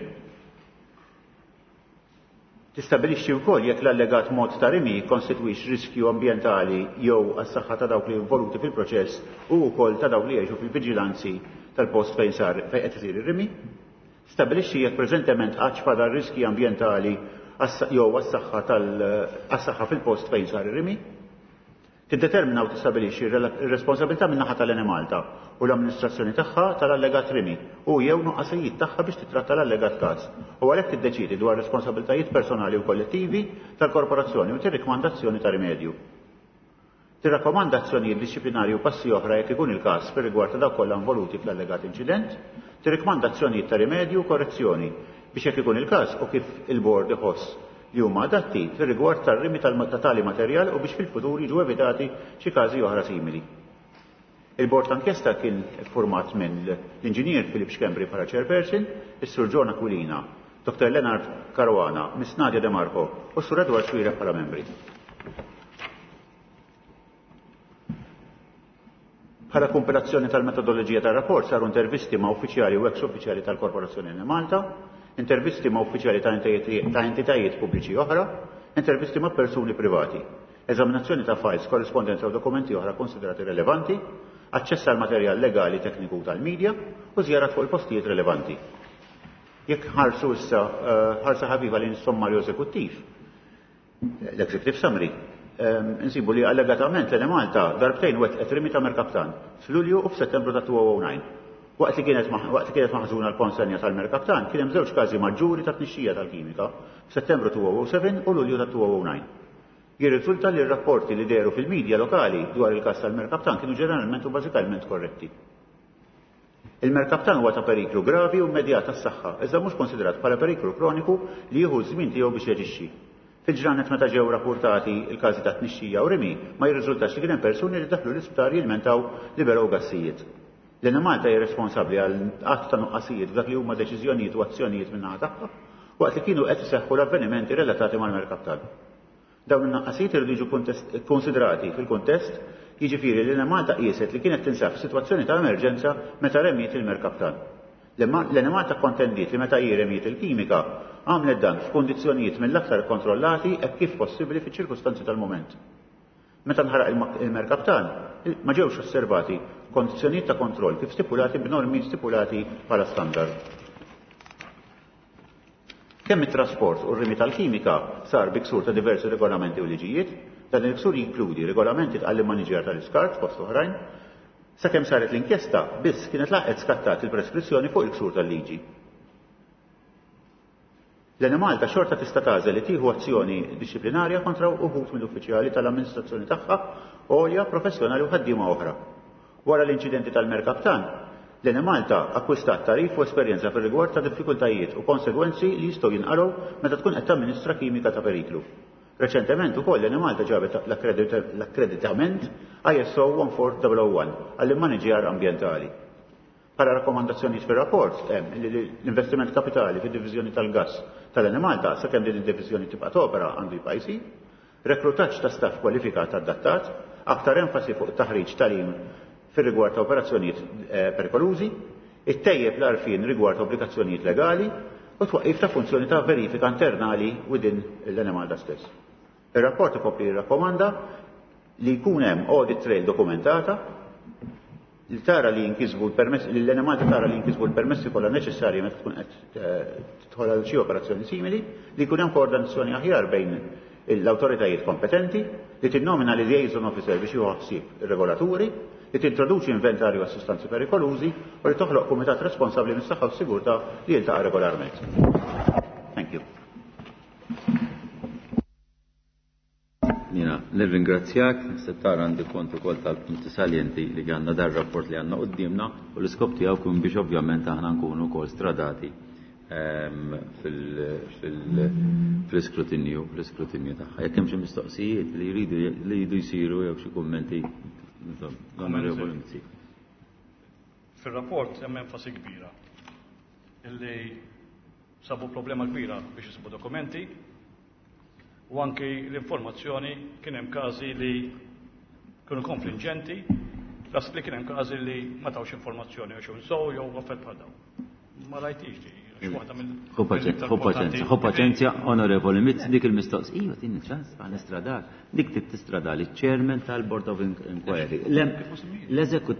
Tistabilixxi wkoll jekk l-allegat mod ta' rimi jikkonstitwix riskju ambjentali jew għas-saħħa ta' dawk li involuti fil-proċess u wkoll ta' dawk li jgħixu fil-viġilanzi tal-post fejn sar fejn qed isir ir-rimi. Stabilixxi jekk preżentement għadx fadal riski ambjentali jew għas-saħħa fil-post fejn sar ir-rimi. Tiddetermina u tistabilixxi r-responsabilità min-naħa tal-N Malta u l-amministrazzjoni tagħha tal-allegat rimi u jew nuqqasijiet tagħha biex titratta l-allegat każ. U għalhekk tiddeċiedi dwar responsabbiltajiet personali u kollettivi tal-korporazzjoni u tir-rikmandazzjoni ta' rimedju. Tir-rakkomandazzjonijiet disciplinarji u passi oħra jekk ikun il-każ fir-rigward ta' dawk kollha involuti fl-allegat inċident, tir-rikmandazzjonijiet ta' rimedju u korrezzjoni biex jekk ikun il-każ u kif il-bord iħoss li huma adatti fir-rigward tar-rimi ta' tali materjal u biex fil-futur jiġu evitati xi każi oħra simili. Il-bord ta' inkjesta kien format minn l-Inġinier Philip Xkembri bħala chairperson, is-Sur John Aquilina, Doktor Leonard Caruana, Miss Nadia De Marco u Sur Edward Swira bħala membri. Bħala kompilazzjoni tal-metodoloġija tar-rapport saru intervisti ma' uffiċjali u ex-uffiċjali tal-Korporazzjoni N Malta, intervisti ma' uffiċjali ta' entitajiet pubbliċi oħra, intervisti ma' persuni privati. eżaminazzjoni ta' files, korrispondenza u dokumenti oħra konsiderati rilevanti, aċċess għal materjal legali tekniku tal-medja u żjarat fuq il-postijiet rilevanti. Jekk ħarsu issa ħarsa ħabiba lejn sommarju eżekuttiv, l-executive summary, insibu li allegatament l Malta darbtejn wetqet rimi ta' Merkaptan f'Lulju u f'Settembru ta' two thousand nine. Waqt li kienet waqt li kienet maħżuna l-konsenja tal-Merkaptan kien hemm żewġ każi maġġuri ta' tnixxija tal-kimika f'Settembru two thousand seven u Lulju ta' two thousand nine. Jirriżulta li r-rapporti li deru fil-medja lokali dwar il-każ tal-Merkaptan kienu ġeneralment u bażikalment korretti. Il-Merkaptan huwa ta' periklu gravi u immedjat tas-saħħa, iżda mhux konsiderat bħala periklu kroniku li jieħu żmien tiegħu biex jaġixxi. Fil-ġranet meta ġew rapportati il-każi ta' tnixxija u rimi ma jirriżultax li kien hemm persuni li daħlu l-isptar jilmentaw li berew gassijiet. L-Ena Malta hija responsabbli għal qatt ta' nuqqasijiet dak li huma deċiżjonijiet u azzjonijiet min-naħa tagħha waqt li kienu qed iseħħu l-avvenimenti relatati mal-Merkaptan. Dawn in-naqqasijiet iridu jiġu konsidrati fil-kuntest jiġifieri li l-Ena Malta qiset li kienet tinsab f'sitwazzjoni ta' emerġenza meta remmiet il-Merkaptan. L-Ena Malta kontendiet li meta hi remmiet il-kimika għamlet dan f'kundizzjonijiet mill-aktar kontrollati hekk kif possibbli fiċ-ċirkustanzi tal-mument. Meta nħaraq il-Merkaptan ma ġewx osservati kondizzjonijiet ta' kontroll kif stipulati b'normi stipulati bħala standard. Kemm it-trasport u r-rimi tal-kimika sar biksur ta' diversi regolamenti u liġijiet, dan il-ksur jinkludi regolamenti tal-maniġjar tal-iskart fost oħrajn, sakemm saret l-inkjesta biss kienet laqgħet skattat il-preskrizzjoni fuq il-ksur tal-liġi. L-Ena Malta xorta tista' tagħżel li tieħu azzjoni dixxiplinarja kontra uħud mill-uffiċjali tal-amministrazzjoni tagħha għolja professjonali u ħaddiema oħra. Wara l-inċidenti tal-Merkaptan, l-Ena Malta akkwistat tarif u esperjenza fir-rigward ta' diffikultajiet u konsegwenzi li jistgħu jinqalgħu meta tkun qed tamministra kimika ta' periklu. Reċentement ukoll l-Ena Malta ġabet l-akkreditament I S O one four zero zero one għall-immaniġjar ambjentali. Bħala rakkomandazzjonijiet fir-rapport hemm li l-investiment kapitali fid-diviżjoni tal-gass tal-Ena Malta sakemm din id-diviżjoni tibqa' topera għandu jibqa' jsir, reklutaġġ ta' staff kwalifikat adattat, aktar enfasi fuq taħriġ tagħlim fir-rigward ta' operazzjonijiet perikolużi, ittejjeb l-għarfien rigward obbligazzjonijiet legali u twaqqif ta' funzjoni ta' verifika internali widin l-Ena Malta stess. Ir-rapport ikopri jirrakkomanda li jkun hemm audit trail dokumentata li tara li jinkisbu l-permessi, li l-Ena Malta tara li jinkisbu l-permessi kollha neċessarji meta tkun qed tidħol għal xi operazzjoni simili, li jkun hemm koordinazzjoni aħjar bejn l-awtoritajiet kompetenti, li tinnomina li liaison officer biex jieħu ħsieb ir-regolaturi, li tintroduċi inventarju għas sustanzi perikolużi u li toħloq kumitat responsabbli mis-saħħa u s-sigurtà li jiltaqa' regolarment. Thank you. Jina, nirringrazzjak, settar għandi kontu kol tal-punti salienti li għanna dar rapport li għanna qoddimna u l-iskop tijaw kun biex ovvjament aħna nkunu kol stradati fil-skrutinju, fil-skrutinju taħħa. Jek hemm xi mistoqsijiet li jridu jsiru jew xi kummenti onorevoli Mizzi. Fil-rapport hemm enfasi kbira illi sabu problema kbira biex jisibu dokumenti u anki l-informazzjoni kien hemm każi li kienu konfliġenti, las li kien hemm każi li ma tawx informazzjoni għax insow jew affett bħal dawn. Ma rajtix di. Hu paċenzja, hu paċenzja, onorevoli Mizzi, dik il-mistoqsija, iva tinni ċans għal istradar, dik trid tistradar il-chairman tal-Board of Inquiry. L-eżekut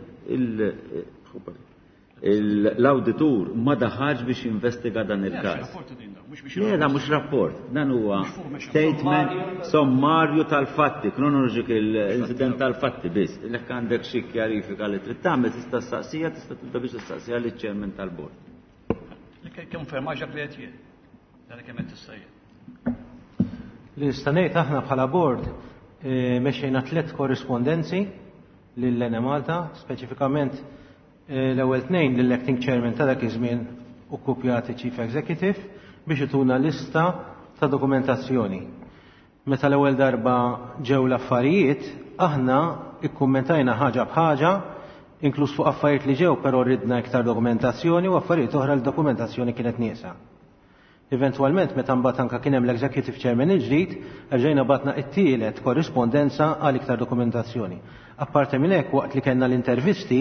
l-auditur ma daħħaġ biex investiga dan il-każ. Jeda mhux rapport, dan huwa statement sommarju tal-fatti, chronological incident tal-fatti biss. Lek għandek xi kjarifika li trid tagħmel tista' staqsija, tista' tibda biex tistaqsija liċ-chairman tal-board. Kemm ferma ġak li qed jien, dan kemm qed tissejjed. Li stanejt aħna bħala board mexxejna tliet korrispondenzi lill-Ena Malta, speċifikament l-ewwel tnejn lill-acting chairman ta' dak iż-żmien u kopjati chief executive biex ituna lista ta' dokumentazzjoni. Meta l-ewwel darba ġew l-affarijiet, aħna ikkummentajna ħaġa bħaġa, inkluż fuq affarijiet li ġew, però ridna iktar dokumentazzjoni u affarijiet oħra l-dokumentazzjoni kienet nieqsa. Eventwalment meta mbagħad anke kien hemm l-executive chairman il-ġdid, rġejna batna t-tielet korrispondenza għal iktar dokumentazzjoni. Apparti minn hekk waqt li kellna l-intervisti,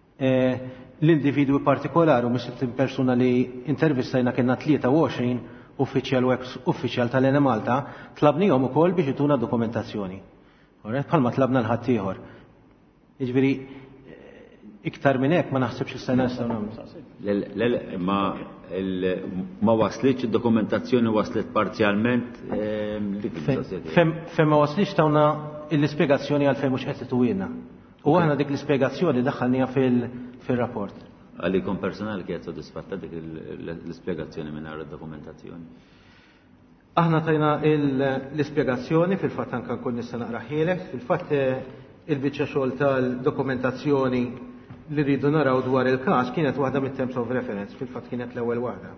l-individwi partikolari u mis persuna li intervistajna kienna tlieta u għoxrin uffiċjal tal-Ene Malta tlabnihom ukoll biex ituna dokumentazzjoni. Bħalma tlabna l-ħaddieħor. Jiġifieri iktar minn hekk ma naħsibx li se nistgħu nagħmlu. Ma ma waslitx id-dokumentazzjoni waslet parzjalment fejn ma waslitx tawna l-ispjegazzjoni għalfejn mhux qed tituwilna. U aħna dik l-ispjegazzjoni daħħalniha fil-rapport. Għalikom personali kienet sodisfatta dik l-ispjegazzjoni mingħajr id-dokumentazzjoni? Aħna tajna l-ispjegazzjoni fil-fatt anke nkun nista' naqra ħieles, fil-fatt il-biċċa xogħol tal-dokumentazzjoni li rridu naraw dwar il-każ kienet waħda mit-terms of reference, fil-fatt kienet l-ewwel waħda.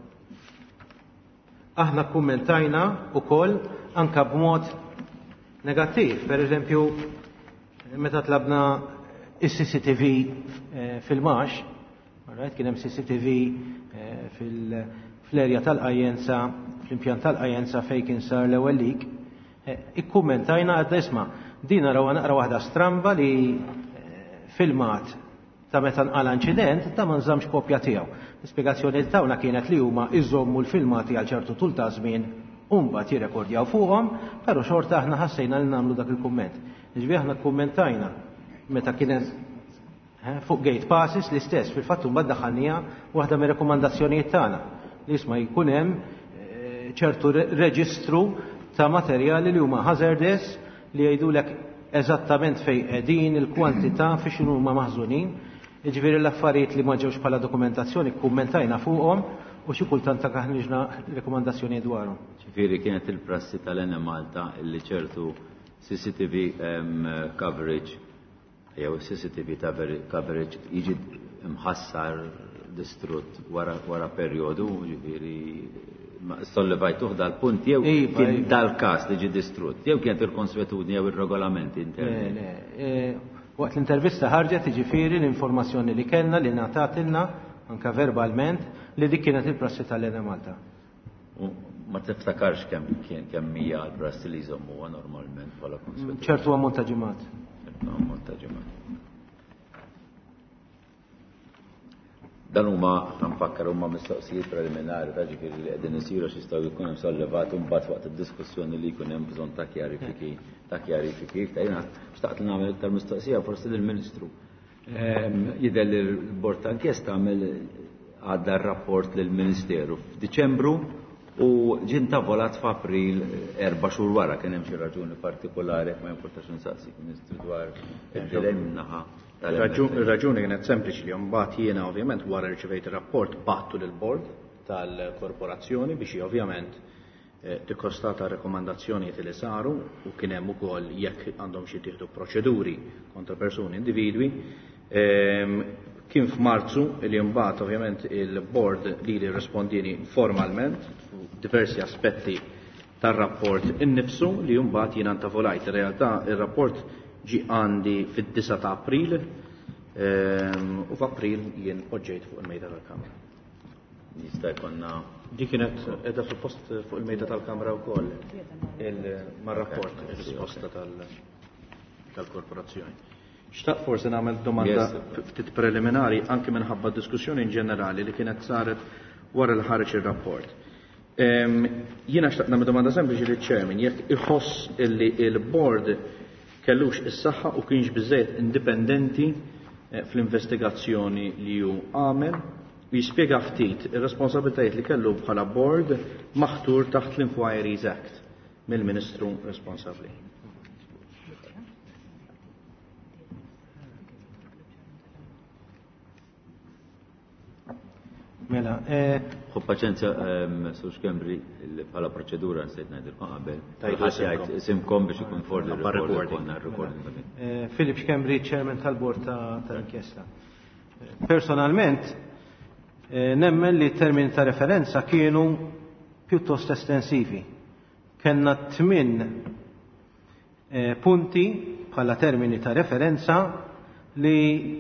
Aħna kkummentajna wkoll anke b'mod negattiv, pereżempju meta tlabna is-C C T V fil-Max, kien hemm C C T V fil-erja tal-Qajjenza, fl-impjant tal-Qajjenza fejn kien sar l-ewwel lik, ikkummentajna għadda isma' din naraw naqra waħda stramba li filmat ta' meta nqala inċident ta' ma nżammx kopja tiegħu. L-ispjegazzjoni tagħna kienet li huma iżommu l-filmati għal ċertu tul ta' żmien u mbagħad jirrekordjaw fuqhom, però xorta aħna ħassejna li nagħmlu dak il-kumment. Jiġifieri aħna kkummentajna meta kien fuq gate passes l-istess, fil-fatt mbagħad daħħalniha waħda mir-rekomandazzjonijiet tagħna li isma' jkun hemm ċertu reġistru ta' materjali li huma hazardous li jgħidulek eżattament fejn qegħdin il-kwantità fi x'inhu huma maħżunin. Jiġifieri l-affarijiet li ma ġewx bħala dokumentazzjoni kkummentajna fuqhom u xi kultant ta' kaħniġna rekomandazzjoni dwarhom. Ġifieri kienet il-prassi tal-Ene Malta illi ċertu C C T V coverage jew C C T V coverage jiġi mħassar distrutt wara perjodu, ġifieri sollevajtuh dal-punt jew kien dal-każ li ġi distrutt, jew kienet il-konsuetudni jew ir-regolamenti interni. Waqt l-intervista ħarġet jiġifieri l-informazzjoni li kellna li ngħatatilna anke verbalment li dik kienet il-prassi tal-Ene Malta. Ma tiftakarx kemm kien kemm hija l-prassi li jżommuha normalment bħala konsuetudni. ċertu ammont ta' ġimgħat. ċertu ammont ta' ġimgħat. Dan huma nfakkar huma mistoqsijiet preliminari ta' ġifieri li qegħdin isiru x'jistgħu jkunu hemm sollevati mbagħad waqt id-diskussjoni li jkun hemm bżonn ta' kjarifiki ta' kjarifiki. Jiena xtaqt nagħmel iktar mistoqsija forsi lill-Ministru. Jidher li l-Bord ta' Inkjesta għamel għadda r-rapport lill-Ministeru f'Diċembru u ġie ntavolat f'April erba' xhur wara kien hemm xi raġuni partikolari ma importax insaqsik Ministru dwar il-ġilej minnaħa. Il-raġuni kienet sempliċi li mbagħad jiena ovvjament wara rċevejt ir-rapport battu lill-Bord tal-Korporazzjoni biex ovvjament tikkostata rekomandazzjonijiet li saru u kien hemm ukoll jekk għandhom xi tieħdu proċeduri kontra persuni individwi. Kien f'Marzu li mbagħad ovvjament il-Bord li rispondini formalment diversi aspetti tar-rapport innifsu li mbagħad jiena ntavolajt. Ir-realtà ir-rapport ġi għandi fid-disa ta' April u f'April jien poġġejt fuq il-mejda tal-Kamra. Jista' jkollna Di kienet edha suppost fuq il-mejda tal-Kamra wkoll mar-rapport risposta tal-Korporazzjoni. Xtaq forsi nagħmel domanda ftit preliminari anke minħabba diskussjoni ġenerali li kienet saret wara l-ħareġ ir-rapport. Jiena xtaq nagħmel domanda sempliċi liċ-Chairman jekk iħoss illi il-Board kellux is-saħħa u kienx biżejjed indipendenti fl-investigazzjoni li hu għamel u jispjega ftit ir-responsabbiltajiet li kellu bħala board maħtur taħt l-Inquiries Act mill-Ministru responsabbli. Mela, Ħu paċenzja, Sur Kembri, bħala proċedura nsejt ngħidilkom qabel. Ħadd isimkom biex ikun for recording. Philip Kembri, Chairman tal-Bord tal-Inkjesta. Personalment, nemmen li termini ta' referenza kienu pjuttost estensivi. Kenna tmin punti bħala termini ta' referenza li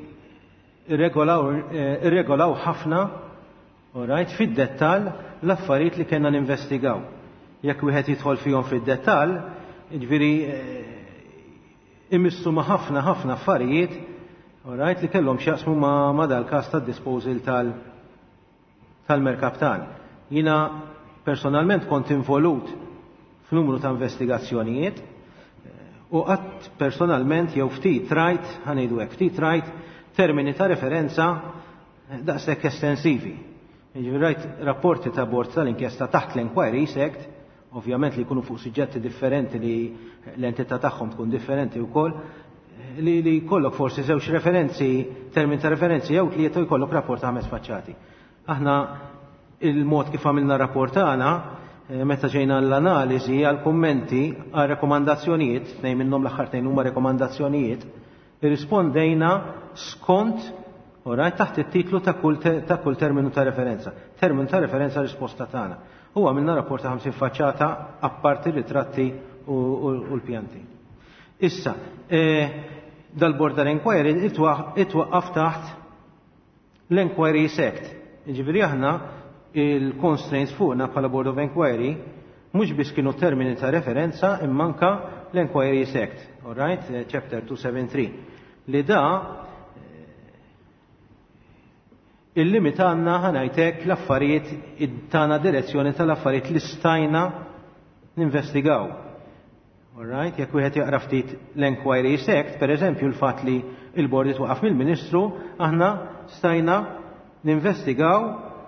irregolaw ħafna Alright, fid-dettal l-affarijiet li kena ninvestigaw. Jekk wieħed jidħol fihom fid-dettal, jiġifieri imissu ma' ħafna ħafna affarijiet, alright, li kellhom x'jaqsmu ma' dal-każ tad-disposal tal tal-merkaptan. Jiena personalment kont involut f'numru ta' investigazzjonijiet u qatt personalment jew ftit rajt, ħanejdu hekk, ftit rajt termini ta' referenza daqshekk estensivi. Jiġifieri rajt rapporti ta' bord tal-inkjesta taħt l-Inquiries Act, ovvjament li jkunu fuq suġġetti differenti li l-entità tagħhom tkun differenti wkoll, li li jkollok forsi żewġ referenzi, termini ta' referenzi jew tlieta jkollok rapport ta' ħames faċċati. Aħna il-mod kif għamilna rapport tagħna meta ġejna l-analiżi għal kummenti għal rekomandazzjonijiet, tnejn minnhom l-aħħar tnejn huma rekomandazzjonijiet, irrispondejna skont orajt taħt it-titlu ta' kull ta' kull terminu ta' referenza. Terminu ta' referenza risposta tagħna. U għamilna rapport ta' ħamsin faċċata apparti ritratti u l-pjanti. Issa, dal-Border Inquiry itwaqqaf taħt l-Inquiries Act. Ġifieri aħna il-constraints fuqna bħala Board of Inquiry mhux biss kienu termini ta' referenza imma anke l-Inquiries Act, all right, chapter two seventy-three, li da il-limit għandna ħanajtek l-affarijiet tagħna direzzjoni tal-affarijiet li stajna ninvestigaw. All right, jekk wieħed jaqra ftit l-Inquiries Act, pereżempju l-fatt li l-bord itwaqaf mill-Ministru, aħna stajna ninvestigaw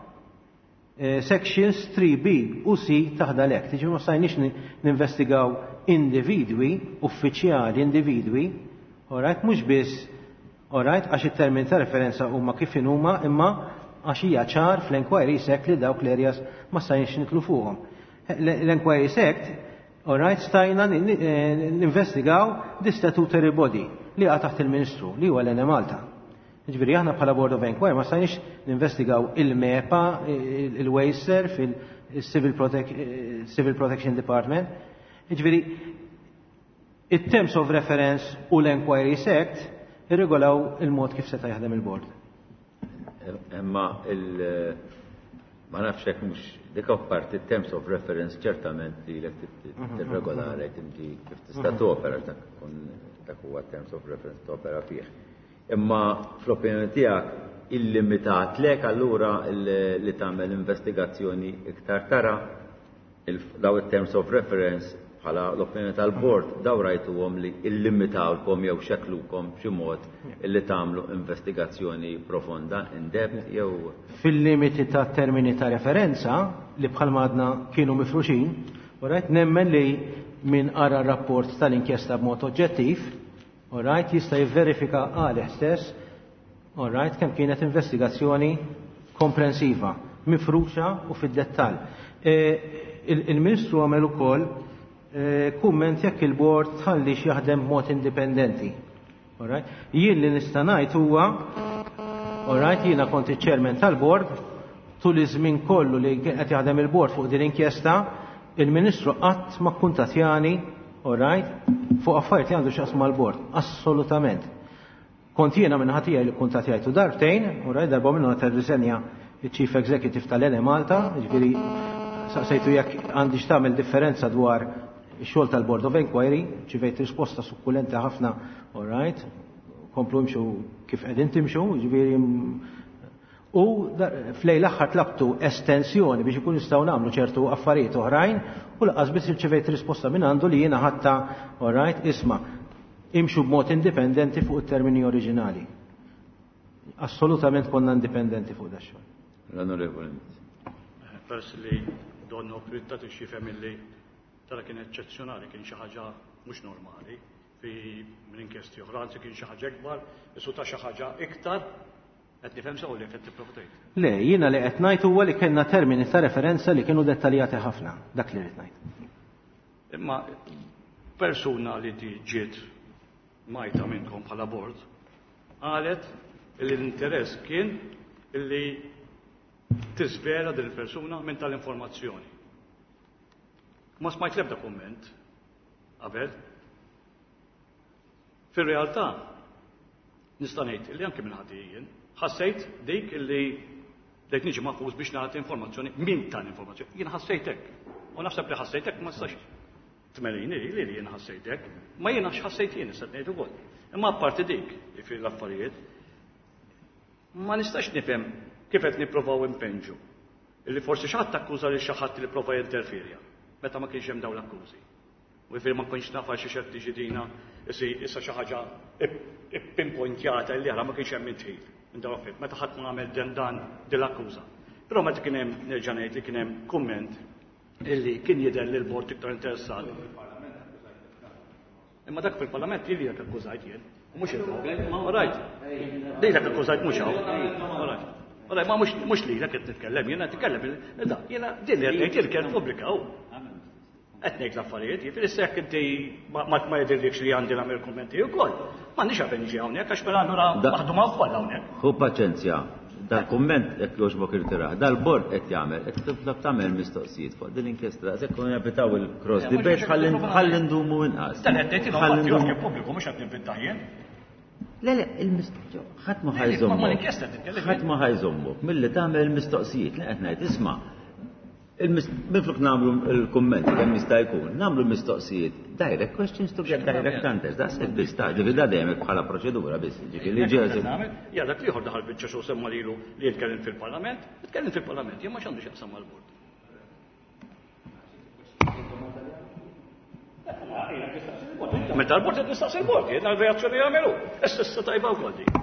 sections three B u C taħda l-act. Ġifieri ma stajniex ninvestigaw individwi, uffiċjali individwi, all right, mhux biss, all right, għax it-termin ta' referenza huma kif huma, imma għax hija ċar fl-Inquiries Act li dawk l-areas ma stajniex nitlu fuqhom. L-Inquiries Act, all right, stajna ninvestigaw the statutory body li għa taħt il-Ministru li huwa l-Ene Malta. Ġifieri aħna bħala Board of Inquiry ma stajniex ninvestigaw il-MEPA, il-Waser, il-Civil Protection Department. Ġifieri it-terms of reference u l-Inquiries Act irregolaw il-mod kif seta' jaħdem il-Bord. Imma il- ma nafx hekk mhux dik apparti terms of reference ċertament li lek tirregolarek inti kif tista' topera dak huwa terms of reference topera fih. Imma fl-opinjoni tiegħek illimitat lek allura li tagħmel investigazzjoni iktar tara daw it-terms of reference bħala l-opinjoni tal-bord daw rajtuhom li illimitawlkom jew xeklukom b'xi mod illi tagħmlu investigazzjoni profonda in-depth jew fil-limiti ta' termini ta' referenza li bħalma għadna kienu mifruxin, orajt nemmen li min ara rapport tal-inkjesta b'mod oġġettiv, orajt jista' jivverifika għalih stess, orajt kemm kienet investigazzjoni komprensiva, mifruxa u fid-dettall. Il-Ministru għamel ukoll kumment jekk il-bord tħallix jaħdem b'mod indipendenti. Jien li nista' ngħid huwa, orajt jiena kont iċ-chairman tal-bord, tul iż-żmien kollu li qed jaħdem il-bord fuq din l-inkjesta, il-Ministru qatt ma kkuntattjani, orajt, fuq affarijiet li għandu x'qasmu mal-bord, assolutament. Kont jiena minn ħatija li kkuntattjajtu darbtejn, orajt darba minnu qed irriżenja iċ-Chief Executive tal-Ene Malta, jiġifieri saqsejtu jekk għandix tagħmel differenza dwar ix-xogħol tal-Board of Inquiry, ċivejt risposta sukkulenta ħafna, all right, komplu imxu kif qegħdin timxu, ġifieri u flej l-aħħar tlabtu estensjoni biex ikun jistgħu nagħmlu ċertu affarijiet oħrajn u laqas biss irċevejt risposta minn għandu li jiena ħatta, all right, isma' imxu b'mod indipendenti fuq it-termini oriġinali. Assolutament konna indipendenti fuq da xogħol. L-Onorevoli. Pers li donnu pritta tixifhem illi tara kien eċċezzjonali, kien xi ħaġa mhux normali fi minn inkjesti oħra, anzi kien xi ħaġa ikbar, isu ta' xi ħaġa iktar qed nifhem sew li qed tipprovdejt. Le, jiena li qed ngħid huwa li kellna termini ta' referenza li kienu dettaljati ħafna, dak li qed ngħid. Imma persuna li di ġiet majta minnkom bħala bord qalet li l-interess kien illi tiżvela din il-persuna minn tal-informazzjoni. Ma smajt l-ebda komment qabel. Fir-realtà nista' ngħid illi anke minn ħadd jien ħassejt dik illi dejt niġi maħfuż biex nagħti informazzjoni minn tal-informazzjoni. Jien ħassejt hekk. U naħseb li ħassejt hekk ma nistax tmelini li li jien ħassejt hekk, ma jiena x'ħassejt jien issa ngħid ukoll. Imma apparti dik fil-affarijiet ma nistax nifhem kif qed nippruvaw impenġu illi forsi xi ħadd akkuża lil xi ħadd li prova jinterferja meta ma kienx hemm dawn l-akkużi. U jfir ma nkunx nafa xi xed tiġi dina issa xi ħaġa ipinpointjata li ara ma kienx hemm intħil. Indaw affett, meta ħadd ma għamel dan dan din l-akkuża. Però meta kien hemm nerġa' ngħid li kien hemm kumment illi kien jidher li l-bord iktar interessat. Imma dak fil-Parlament jili dak akkużajt jien, u mhux il-Parlament. Orajt. Lilek akkużajt mhux hawn. Orajt. Orajt, ma mhux mhux lilek qed titkellem, jiena titkellem da, jiena din li qed ngħid kien pubblika hu. Qed ngħid l-affarijiet, jifieri se jekk inti ma jidhirlikx li għandi nagħmel kummenti wkoll. M'għandix għalfejn niġi hawnhekk għax mela allura naħdu ma' wkoll hawnhekk. Hu paċenzja. Dal-kumment qed jogħġbok irtiraħ, dal-bord qed jagħmel, qed tibda tagħmel mistoqsijiet fuq din l-inkjesta, se jkun japitaw il-cross debate ħalli ndumu inqas. Dan qed tgħid ilhom fatti pubbliku mhux qed ninventaħ jien. Le le, il-mistoqsijiet ħadd ma ħajżommok. Ħadd ma ħajżommok milli tagħmel il-mistoqsijiet li qed ngħid isma' minflok nagħmlu l-kummenti kemm jista' jkun, nagħmlu mistoqsijiet direct questions to get direct answers. Da se bista, ġifieri da dejjem bħala proċedura biss, ġifieri ġew. Ja dak li ieħor daħal biċċa xi semma lilu li jitkellem fil-Parlament, jitkellem fil-Parlament, jien ma x'għandu x'jaqsam mal-bord. Meta l-bord qed nistaqsi l-bord, jien l-reazzjoni jagħmelu. Issa tajba wkoll dik.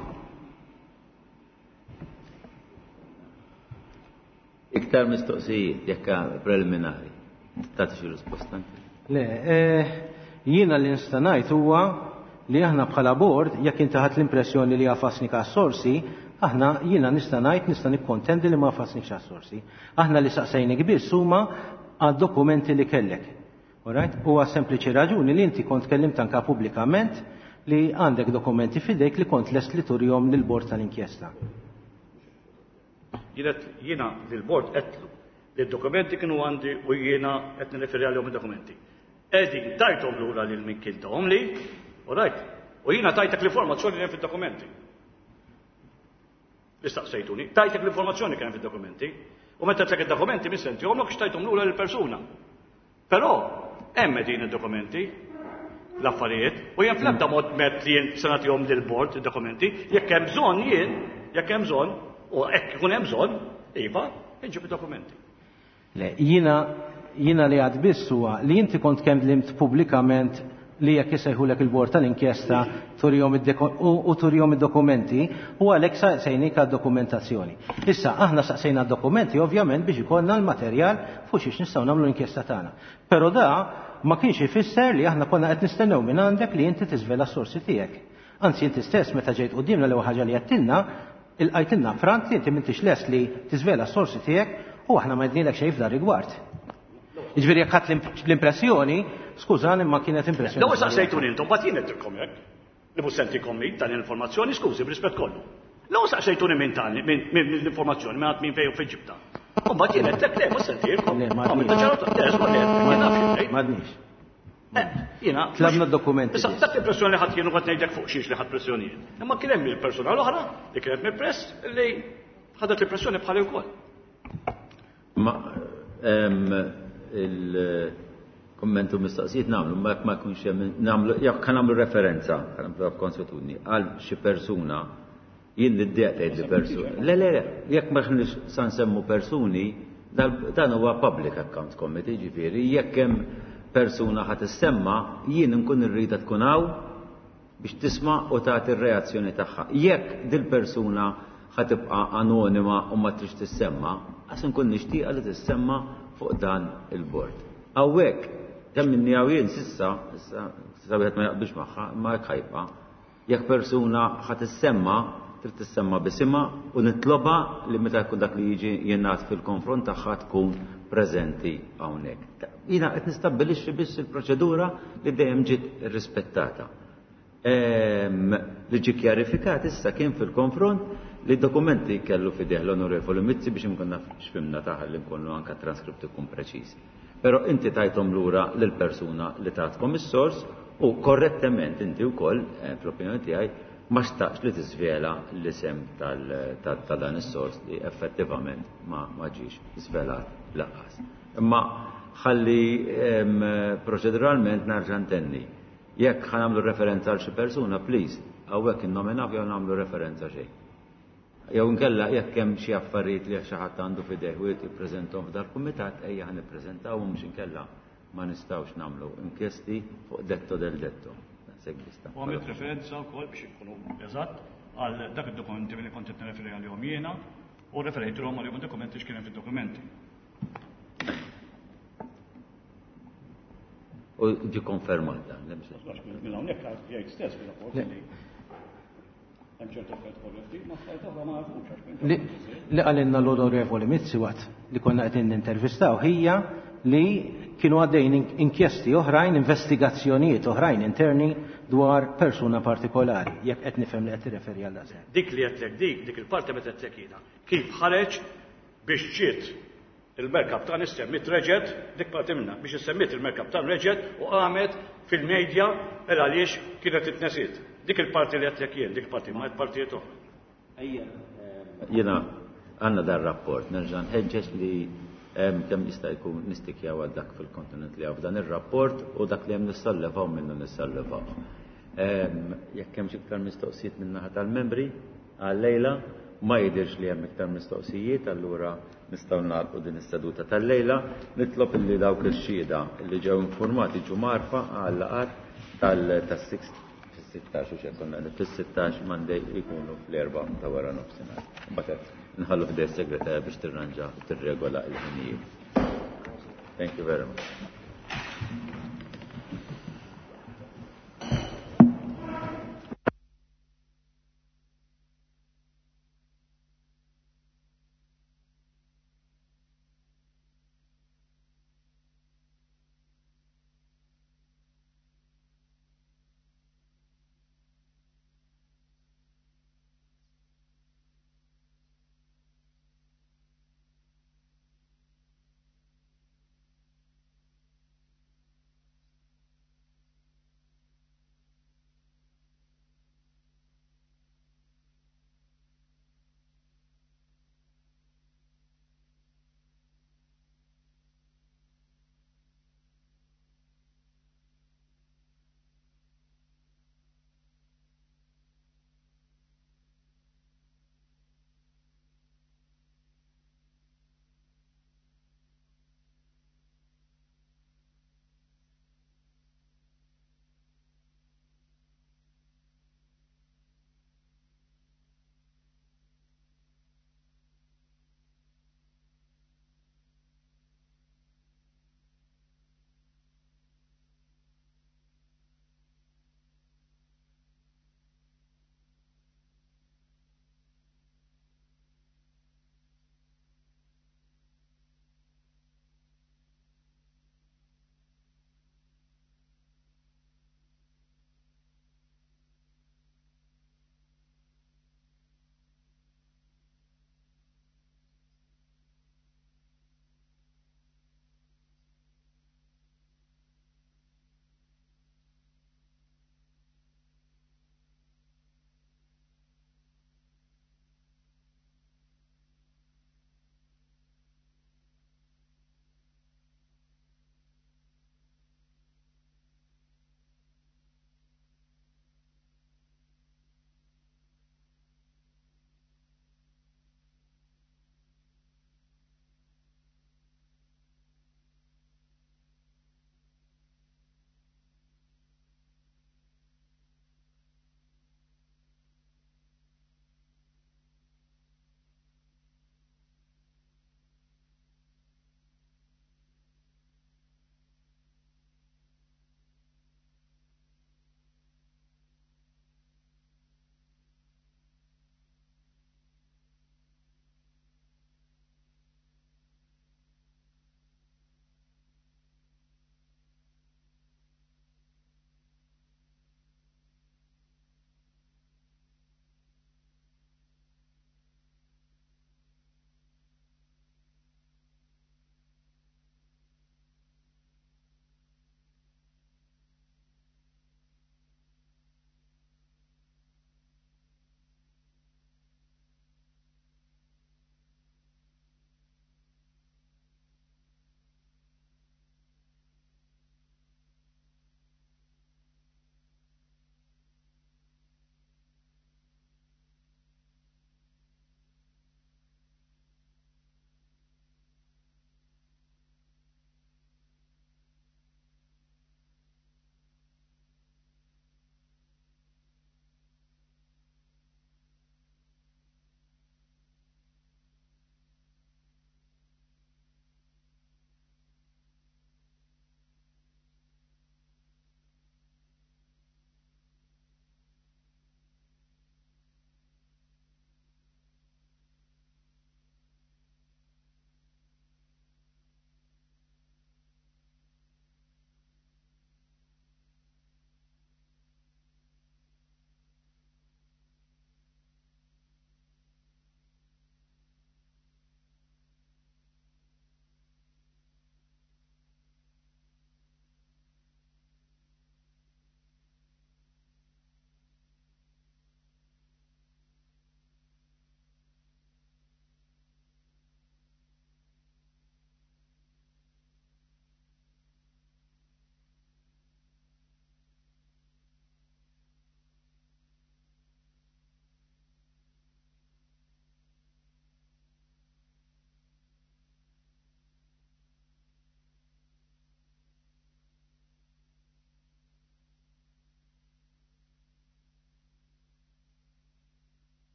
Iktar mistoqsijiet jekk preliminari. Tagħti xi risposta. Le, jiena li nista' ngħid huwa li aħna bħala bord jekk inti ħadd l-impressjoni li għafasni kas-sorsi, aħna jiena nista' ngħid nista' nikkontendi li ma għafasni kas-sorsi. Aħna li saqsejnik biss huma għad-dokumenti li kellek. Alright? Huwa sempliċi raġuni li inti kont kellimt anke pubblikament li għandek dokumenti fidejk li kont lest li turjhom lill-bord tal-inkjesta. Jiena lill-bord qedlu li d-dokumenti kienu għandi u jiena qed nirreferi għalihom id-dokumenti. Qegħdin tajthom lura lil min kien tagħhom li, alright, u jiena tajtek l-informazzjoni li hemm fid-dokumenti. Istaqsejtuni, tajtek l-informazzjoni kien hemm fid-dokumenti, u meta tlek id-dokumenti missentihom ma kienx tajthom lura lill-persuna. Però hemm din id-dokumenti l-affarijiet u jien fl-ebda mod met li jien se nagħtihom lill-bord id-dokumenti, jekk hemm bżonn jien, jekk hemm bżonn u hekk ikun hemm bżonn, iva, inġib id-dokumenti. Le, jiena jiena li għad biss huwa li inti kont kemm limt pubblikament li jekk isejħulek il-bord tal-inkjesta u turjhom id-dokumenti u għalhekk saqsejnik għad-dokumentazzjoni. Issa aħna saqsejna d-dokumenti ovvjament biex ikollna l-materjal fuq xiex nistgħu nagħmlu l-inkjesta tagħna. Però da ma kienx ifisser li aħna konna qed nistennew minn għandek li inti tiżvela s-sorsi tiegħek. Anzi inti stess meta ġejt qudiemna l-ewwel ħaġa li għattilna il-qajtilna frant li inti m'intix lest li tiżvela s-sorsi tiegħek u aħna ma jdnilek xejn f'dan rigward. Jiġifieri jekk ħadd l-impressjoni, skużani ma kienet impressjoni. L-ewwel saqsejtuni intom mbagħad jien nittilkom hekk. Li mhux sentikom li dan l-informazzjoni, skużi b'rispett kollu. L-ewwel saqsejtuni minn tani minn l-informazzjoni minn għad minn fejn fil-ġibta. U mbagħad jien qed le mhux sentirkom. M'għadniex. Jiena tlabna d-dokumenti. Issa tat impressjoni li ħadd jien qed ngħidlek fuq xiex li ħadd pressjonijiet. Imma kien hemm il-persuna l-oħra li kienet mill-press li ħadet l-pressjoni bħali wkoll. Ma il-kommentu mistoqsijiet nagħmlu ma ma jkunx hemm nagħmlu jekk kan nagħmlu referenza konsuetudni għal xi persuna jien niddeq tgħid persuna. Le le le, jekk ma sa nsemmu persuni dan huwa public account committee ġifieri jekk hemm persuna ħadd issemma jien nkun irrida tkun hawn biex tisma' u tagħti r-reazzjoni tagħha. Jekk dil-persuna ħatibqa' anonima u ma trix tissemma, għas nkun nixtieqa li tissemma fuq dan il-bord. Hawnhekk kemm minni hawn jien sissa, issa wieħed ma jaqbilx magħha, ma jekk ħajqa. Jekk persuna ħadd issemma, trid tissemma bisimha u nitlobha li meta jkun dak li jiġi jingħad fil-konfront tagħha tkun preżenti hawnhekk. Jiena qed nistabbilixxi biss il-proċedura li dejjem ġiet irrispettata. Li ġi kjarifikat issa kien fil-konfront li dokumenti kellu fideh l-onorevoli Mizzi biex nkun naf x'fimna taħal li nkollu anke transkript ikun preċiżi. Però inti tajthom lura lill-persuna li tatkom is-sors u korrettament inti wkoll fl-opinjoni tiegħi ma xtaqx li tiżvela l-isem ta' dan is-sors li effettivament ma ġiex żvelat laqqas. Imma ħalli proċeduralment narġa' ntenni. Jekk ħanamlu referenza għal xi persuna, please, hawnhekk innominaw jew nagħmlu referenza xejn. Jew nkella jekk hemm xi affarijiet li xi ħadd għandu f'idejh u jippreżentahom f'dal-kumitat ejja ħan nippreżentawhom mhux inkella ma nistgħux nagħmlu inkjesti fuq detto del detto. U għamilt referenza wkoll biex ikunu eżatt għal dak id-dokumenti li kont qed nirreferi għalihom jiena u referejthom għalihom dokumenti x'kien hemm fid-dokumenti. U ġi konfermata. Minn hawnhekk jgħid stess fir-rapport li hemm ċertu effett korretti ma fajt oħra ma nafux. Li għalinna l-onorevoli Mizziwat li konna qed nintervistaw hija li kienu għaddejn inkjesti oħrajn, investigazzjonijiet oħrajn interni dwar persuna partikolari, jekk qed nifhem li qed tirreferi għal dażen. Dik li qedlek dik, dik il-parti meta qedlek jiena. Kif ħareġ biex ġiet il-merkab ta' nissemmit reġet, dik parti minna, biex issemmit il-merkab ta' reġet u għamet fil-medja el għaliex kienet itnesit. Dik il-parti li qedlek jien, dik parti ma' partijiet oħra. Jiena għandna dar rapport, nerġa' nħeġġeġ li kemm jista' jkun nistikjaw għal dak fil-kontinent li dan ir-rapport u dak li hemm nissallevaw minnu nissallevaw. Jekk hemm iktar mistoqsijiet minn naħa tal-membri għal-lejla ma jidhirx li hemm iktar mistoqsijiet, allura nistgħu nagħlqu din is-seduta tal-lejla. Nitlob illi dawk ix-xhieda li ġew informati ġu marfa għal laqat tal-sittax u xekonna fis-sittax Monday jkunu fl-erba' ta' wara nofsinhar. Mbagħad nħallu f'dej segretarja biex tirranġa tirregola l-ħinijiet. Thank you very much.